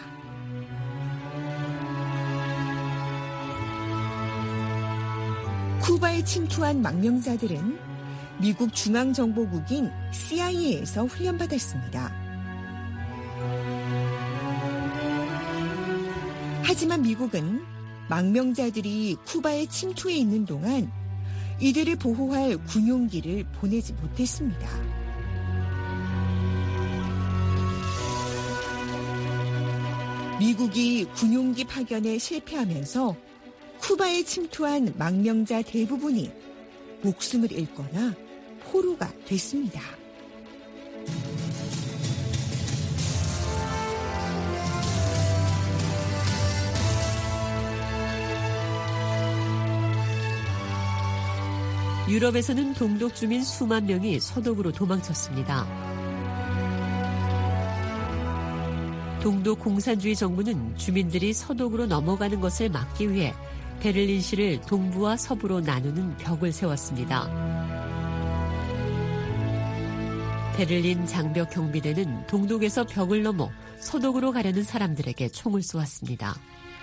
쿠바에 침투한 망명자들은 미국 중앙정보국인 CIA에서 훈련받았습니다. 하지만 미국은 망명자들이 쿠바에 침투해 있는 동안 이들을 보호할 군용기를 보내지 못했습니다. 미국이 군용기 파견에 실패하면서 쿠바에 침투한 망명자 대부분이 목숨을 잃거나 포로가 됐습니다. 유럽에서는 동독 주민 수만 명이 서독으로 도망쳤습니다. 동독 공산주의 정부는 주민들이 서독으로 넘어가는 것을 막기 위해 베를린시를 동부와 서부로 나누는 벽을 세웠습니다. 베를린 장벽 경비대는 동독에서 벽을 넘어 서독으로 가려는 사람들에게 총을 쏘았습니다.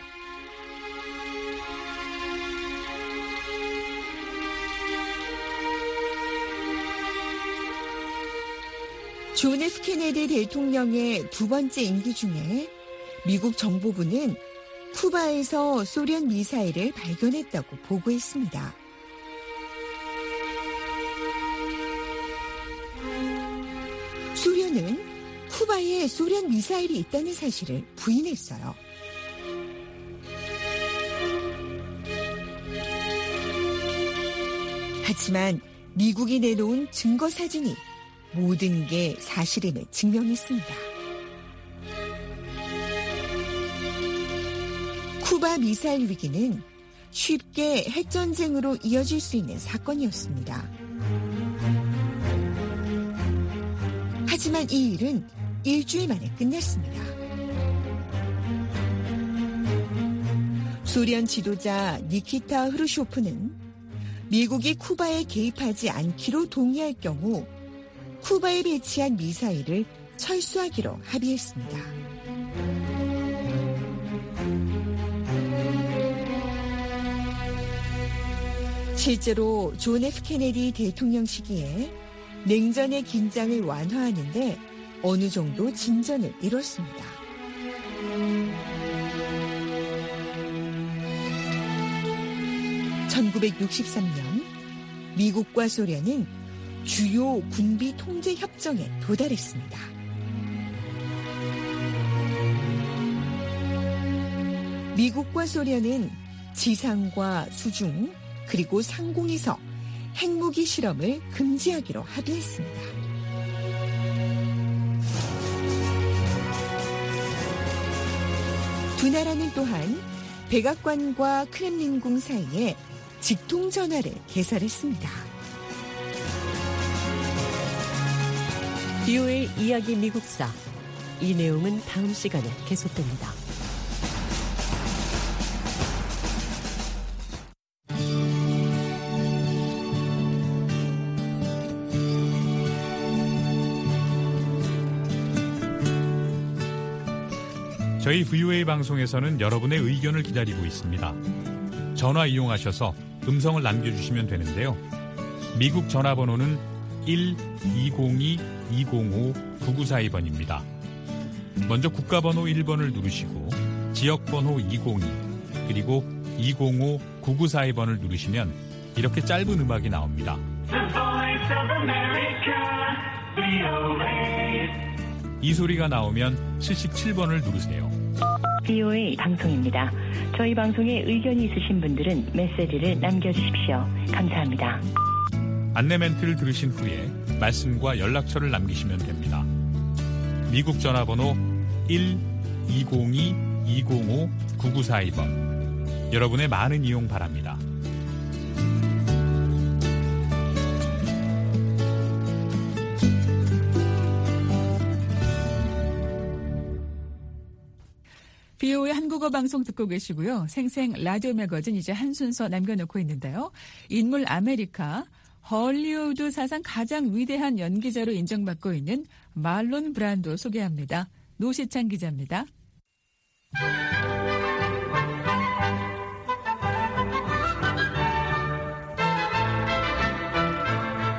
존 F 케네디 대통령의 두 번째 임기 중에 미국 정보부는 쿠바에서 소련 미사일을 발견했다고 보고했습니다. 소련은 쿠바에 소련 미사일이 있다는 사실을 부인했어요. 하지만 미국이 내놓은 증거 사진이 모든 게 사실임을 증명했습니다. 쿠바 미사일 위기는 쉽게 핵전쟁으로 이어질 수 있는 사건이었습니다. 하지만 이 일은 일주일 만에 끝났습니다. 소련 지도자 니키타 흐르쇼프는 미국이 쿠바에 개입하지 않기로 동의할 경우 쿠바에 배치한 미사일을 철수하기로 합의했습니다. 실제로 존 F 케네디 대통령 시기에 냉전의 긴장을 완화하는데 어느 정도 진전을 이뤘습니다. (1963년) 미국과 소련은 주요 군비 통제 협정에 도달했습니다. 미국과 소련은 지상과 수중 그리고 상공에서 핵무기 실험을 금지하기로 합의했습니다. 두 나라는 또한 백악관과 크렘린궁 사이에 직통전화를 개설했습니다. VOA 이야기 미국사. 이 내용은 다음 시간에 계속됩니다. 저희 VOA 방송에서는 여러분의 의견을 기다리고 있습니다. 전화 이용하셔서 음성을 남겨주시면 되는데요. 미국 전화번호는 1-202-205-9942번입니다. 먼저 국가번호 1번을 누르시고 지역번호 202 그리고 205-9942번을 누르시면 이렇게 짧은 음악이 나옵니다. 이 소리가 나오면 77번을 누르세요. VOA 방송입니다. 저희 방송에 의견이 있으신 분들은 메시지를 남겨주십시오. 감사합니다. 안내 멘트를 들으신 후에 말씀과 연락처를 남기시면 됩니다. 미국 전화번호 1-202-205-9942번. 여러분의 많은 이용 바랍니다. VOA 한국어 방송 듣고 계시고요. 생생 라디오 매거진 이제 한 순서 남겨놓고 있는데요. 인물 아메리카, 헐리우드 사상 가장 위대한 연기자로 인정받고 있는 말론 브란도 소개합니다. 노시찬 기자입니다.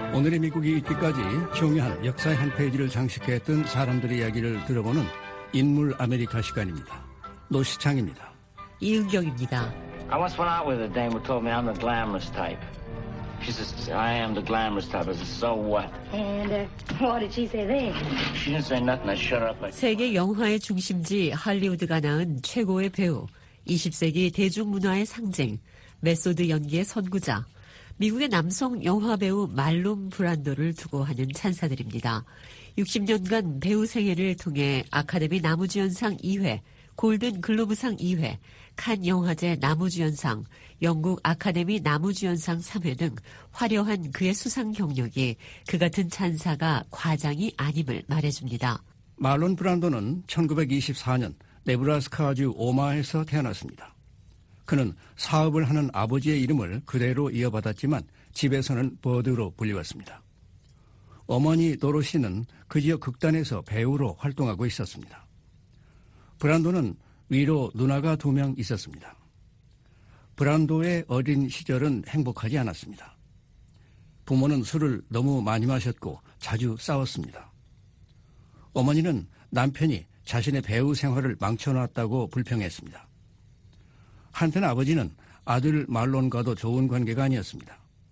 오늘의 미국이 있기까지 중요한 역사의 한 페이지를 장식했던 사람들의 이야기를 들어보는 인물 아메리카 시간입니다. 노시창입니다. 이은경입니다. I once went out with a dame who told me I'm the glamorous type. She says I am the glamorous type. I said, so what? And what did she say then? She didn't say nothing. I shut her up. 세계 영화의 중심지 할리우드가 낳은 최고의 배우, 20세기 대중문화의 상징, 메소드 연기의 선구자, 미국의 남성 영화배우 말론 브란도를 두고 하는 찬사들입니다. 60년간 배우 생애를 통해 아카데미 나무주연상 2회, 골든 글로브상 2회, 칸 영화제 나무주연상, 영국 아카데미 나무주연상 3회 등 화려한 그의 수상 경력이 그 같은 찬사가 과장이 아님을 말해줍니다. 말론 브란도는 1924년 네브라스카주 오마하에서 태어났습니다. 그는 사업을 하는 아버지의 이름을 그대로 이어받았지만 집에서는 버드로 불리웠습니다. 어머니 도로시는 그 지역 극단에서 배우로 활동하고 있었습니다. 브란도는 위로 누나가 2명 있었습니다. 브란도의 어린 시절은 행복하지 않았습니다. 부모는 술을 너무 많이 마셨고 자주 싸웠습니다. 어머니는 남편이 자신의 배우 생활을 망쳐놨다고 불평했습니다. 한편 아버지는 아들 말론과도 좋은 관계가 아니었습니다.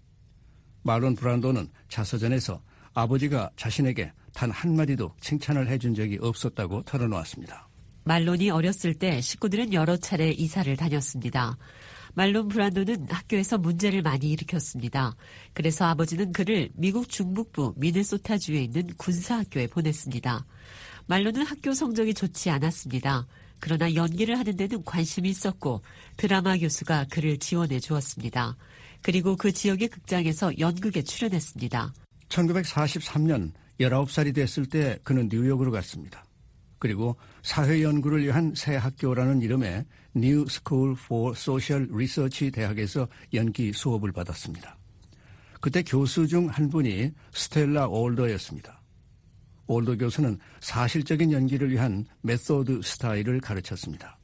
말론 브란도는 자서전에서 아버지가 자신에게 단 한마디도 칭찬을 해준 적이 없었다고 털어놓았습니다. 말론이 어렸을 때 식구들은 여러 차례 이사를 다녔습니다. 말론 브란도는 학교에서 문제를 많이 일으켰습니다. 그래서 아버지는 그를 미국 중북부 미네소타주에 있는 군사학교에 보냈습니다. 말론은 학교 성적이 좋지 않았습니다. 그러나 연기를 하는 데는 관심이 있었고 드라마 교수가 그를 지원해 주었습니다. 그리고 그 지역의 극장에서 연극에 출연했습니다. 1943년 19살이 됐을 때 그는 뉴욕으로 갔습니다. 그리고 사회연구를 위한 새 학교라는 이름의 New School for Social Research 대학에서 연기 수업을 받았습니다. 그때 교수 중 한 분이 스텔라 올더였습니다. 올더 교수는 사실적인 연기를 위한 메소드 스타일을 가르쳤습니다.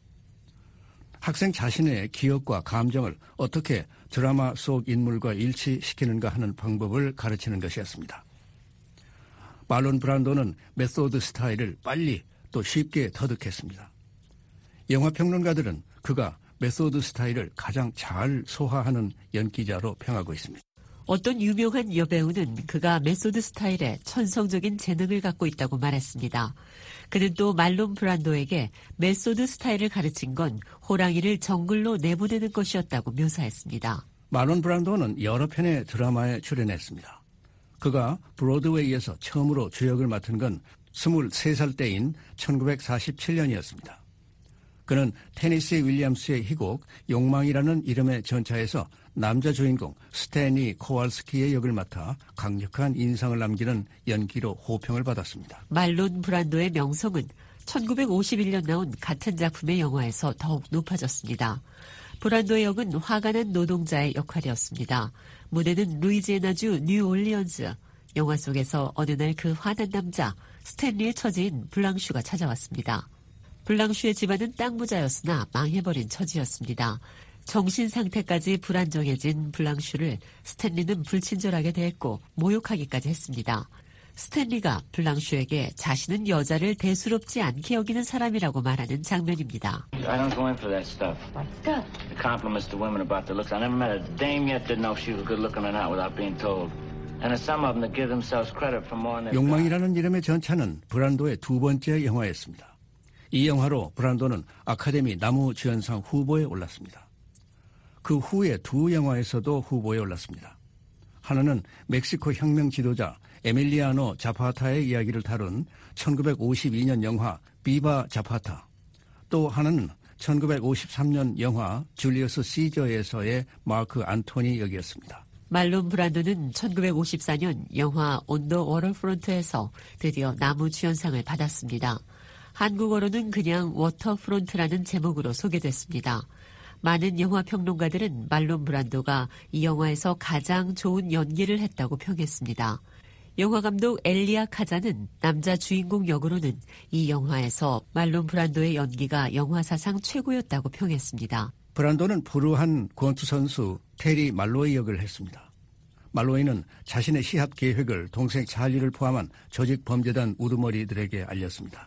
학생 자신의 기억과 감정을 어떻게 드라마 속 인물과 일치시키는가 하는 방법을 가르치는 것이었습니다. 말론 브란도는 메소드 스타일을 빨리 또 쉽게 터득했습니다. 영화평론가들은 그가 메소드 스타일을 가장 잘 소화하는 연기자로 평하고 있습니다. 어떤 유명한 여배우는 그가 메소드 스타일에 천성적인 재능을 갖고 있다고 말했습니다. 그는 또 말론 브란도에게 메소드 스타일을 가르친 건 호랑이를 정글로 내보내는 것이었다고 묘사했습니다. 말론 브란도는 여러 편의 드라마에 출연했습니다. 그가 브로드웨이에서 처음으로 주역을 맡은 건 23살 때인 1947년이었습니다. 그는 테니시 윌리엄스의 희곡 욕망이라는 이름의 전차에서 남자 주인공 스탠리 코왈스키의 역을 맡아 강력한 인상을 남기는 연기로 호평을 받았습니다. 말론 브란도의 명성은 1951년 나온 같은 작품의 영화에서 더욱 높아졌습니다. 브란도의 역은 화가 난 노동자의 역할이었습니다. 무대는 루이지애나주 뉴올리언즈. 영화 속에서 어느 날 그 화난 남자 스탠리의 처지인 블랑슈가 찾아왔습니다. 블랑슈의 집안은 땅 부자였으나 망해버린 처지였습니다. 정신 상태까지 불안정해진 블랑슈를 스탠리는 불친절하게 대했고 모욕하기까지 했습니다. 스탠리가 블랑슈에게 자신은 여자를 대수롭지 않게 여기는 사람이라고 말하는 장면입니다. I don't go in for that stuff. What stuff? The compliments to women about their looks. I never met a dame yet that know if she was good looking or not without being told. And there's some of them that give themselves credit for more than they've got. 욕망이라는 이름의 전차는 브란도의 두 번째 영화였습니다. 이 영화로 브란도는 아카데미 나무주연상 후보에 올랐습니다. 그 후에 두 영화에서도 후보에 올랐습니다. 하나는 멕시코 혁명 지도자 에밀리아노 자파타의 이야기를 다룬 1952년 영화 비바 자파타, 또 하나는 1953년 영화 줄리어스 시저에서의 마크 안토니 역이었습니다. 말론 브란도는 1954년 영화 온 더 워터프론트에서 드디어 나무주연상을 받았습니다. 한국어로는 그냥 워터프론트라는 제목으로 소개됐습니다. 많은 영화 평론가들은 말론 브란도가 이 영화에서 가장 좋은 연기를 했다고 평했습니다. 영화감독 엘리아 카자는 남자 주인공 역으로는 이 영화에서 말론 브란도의 연기가 영화사상 최고였다고 평했습니다. 브란도는 불우한 권투 선수 테리 말로이 역을 했습니다. 말로이는 자신의 시합 계획을 동생 찰리를 포함한 조직 범죄단 우두머리들에게 알렸습니다.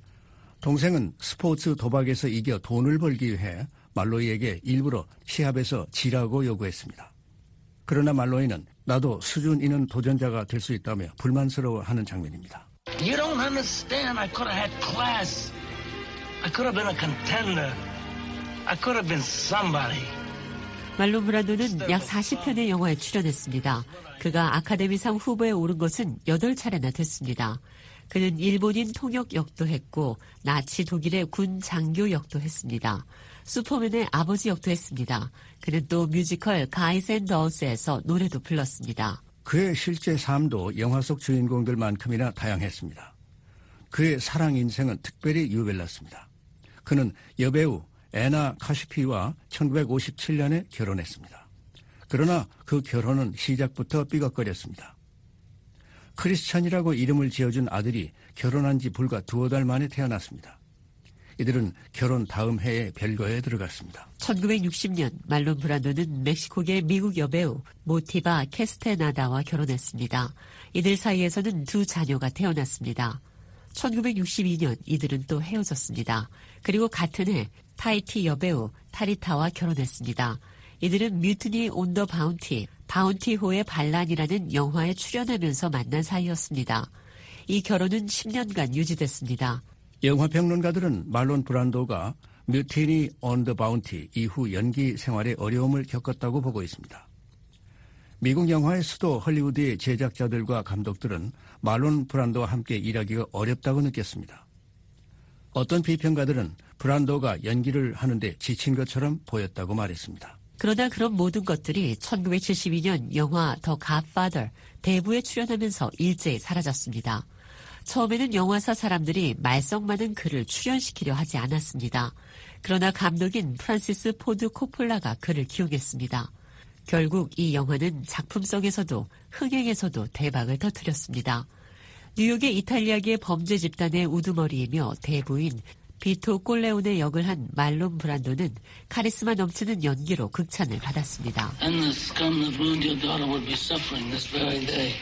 동생은 스포츠 도박에서 이겨 돈을 벌기 위해 말로이에게 일부러 시합에서 지라고 요구했습니다. 그러나 말로이는 나도 수준 있는 도전자가 될 수 있다며 불만스러워하는 장면입니다. You don't understand. I could have had class. I could have been a contender. I could have been somebody. 말론 브란도는 약 40편의 영화에 출연했습니다. 그가 아카데미상 후보에 오른 것은 8차례나 됐습니다. 그는 일본인 통역 역도 했고 나치 독일의 군 장교 역도 했습니다. 슈퍼맨의 아버지 역도 했습니다. 그는 또 뮤지컬 가이즈 앤 더스에서 노래도 불렀습니다. 그의 실제 삶도 영화 속 주인공들만큼이나 다양했습니다. 그의 사랑 인생은 특별히 유별났습니다. 그는 여배우 애나 카시피와 1957년에 결혼했습니다. 그러나 그 결혼은 시작부터 삐걱거렸습니다. 크리스찬이라고 이름을 지어준 아들이 결혼한 지 불과 2달 만에 태어났습니다. 이들은 결혼 다음 해에 별거에 들어갔습니다. 1960년 말론 브란도는 멕시코계 미국 여배우 모티바 캐스테나다와 결혼했습니다. 이들 사이에서는 2 자녀가 태어났습니다. 1962년 이들은 또 헤어졌습니다. 그리고 같은 해 타이티 여배우 타리타와 결혼했습니다. 이들은 뮤트니 온 더 바운티, 바운티호의 반란이라는 영화에 출연하면서 만난 사이였습니다. 이 결혼은 10년간 유지됐습니다. 영화평론가들은 말론 브란도가 뮤티니 온 더 바운티 이후 연기 생활에 어려움을 겪었다고 보고 있습니다. 미국 영화의 수도 헐리우드의 제작자들과 감독들은 말론 브란도와 함께 일하기가 어렵다고 느꼈습니다. 어떤 비평가들은 브란도가 연기를 하는데 지친 것처럼 보였다고 말했습니다. 그러나 그런 모든 것들이 1972년 영화 더 갓파더 대부에 출연하면서 일제히 사라졌습니다. 처음에는 영화사 사람들이 말썽 많은 그를 출연시키려 하지 않았습니다. 그러나 감독인 프란시스 포드 코폴라가 그를 기용했습니다. 결국 이 영화는 작품성에서도 흥행에서도 대박을 터뜨렸습니다. 뉴욕의 이탈리아계 범죄 집단의 우두머리이며 대부인 비토 꼴레오네 역을 한 말론 브란도는 카리스마 넘치는 연기로 극찬을 받았습니다. And the scum that ruined your daughter would be suffering this very day.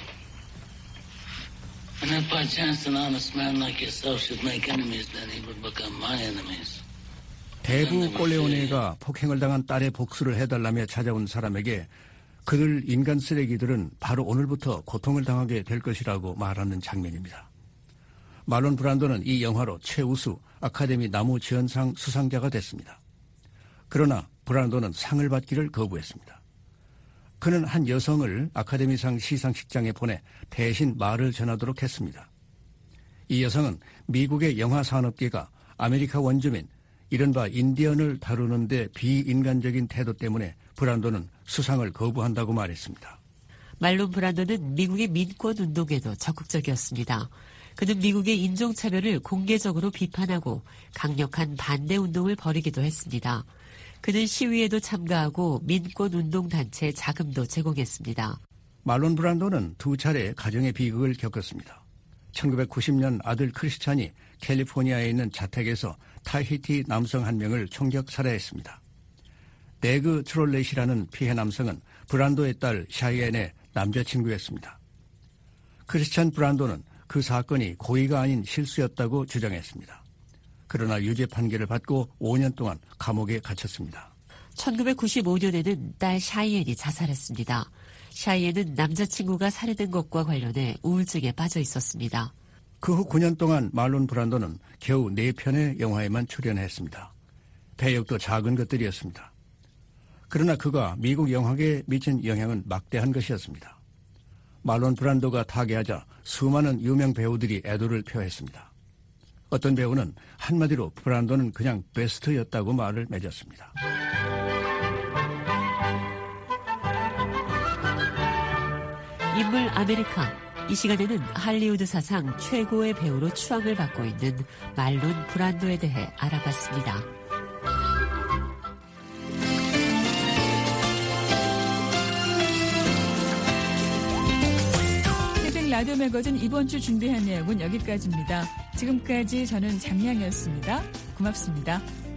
And if by chance an honest man like yourself should make enemies, then he would become my enemies. 대부 꼴레오네가 폭행을 당한 딸의 복수를 해달라며 찾아온 사람에게 그들 인간 쓰레기들은 바로 오늘부터 고통을 당하게 될 것이라고 말하는 장면입니다. 말론 브란도는 이 영화로 최우수 아카데미 나무주연상 수상자가 됐습니다. 그러나 브란도는 상을 받기를 거부했습니다. 그는 한 여성을 아카데미상 시상식장에 보내 대신 말을 전하도록 했습니다. 이 여성은 미국의 영화 산업계가 아메리카 원주민, 이른바 인디언을 다루는데 비인간적인 태도 때문에 브란도는 수상을 거부한다고 말했습니다. 말론 브란도는 미국의 민권운동에도 적극적이었습니다. 그는 미국의 인종차별을 공개적으로 비판하고 강력한 반대운동을 벌이기도 했습니다. 그는 시위에도 참가하고 민권운동단체에 자금도 제공했습니다. 말론 브란도는 2차례 가정의 비극을 겪었습니다. 1990년 아들 크리스찬이 캘리포니아에 있는 자택에서 타히티 남성 1명을 총격 살해했습니다. 네그 트롤렛이라는 피해 남성은 브란도의 딸 샤이엔의 남자친구였습니다. 크리스찬 브란도는 그 사건이 고의가 아닌 실수였다고 주장했습니다. 그러나 유죄 판결을 받고 5년 동안 감옥에 갇혔습니다. 1995년에는 딸 샤이엔이 자살했습니다. 샤이엔은 남자친구가 살해된 것과 관련해 우울증에 빠져 있었습니다. 그 후 9년 동안 말론 브란도는 겨우 4편의 영화에만 출연했습니다. 배역도 작은 것들이었습니다. 그러나 그가 미국 영화계에 미친 영향은 막대한 것이었습니다. 말론 브란도가 타계하자 수많은 유명 배우들이 애도를 표했습니다. 어떤 배우는 한마디로 브란도는 그냥 베스트였다고 말을 맺었습니다. 인물 아메리카. 이 시간에는 할리우드 사상 최고의 배우로 추앙을 받고 있는 말론 브란도에 대해 알아봤습니다. 생생 라디오 매거진 이번 주 준비한 내용은 여기까지입니다. 지금까지 저는 장량이었습니다. 고맙습니다.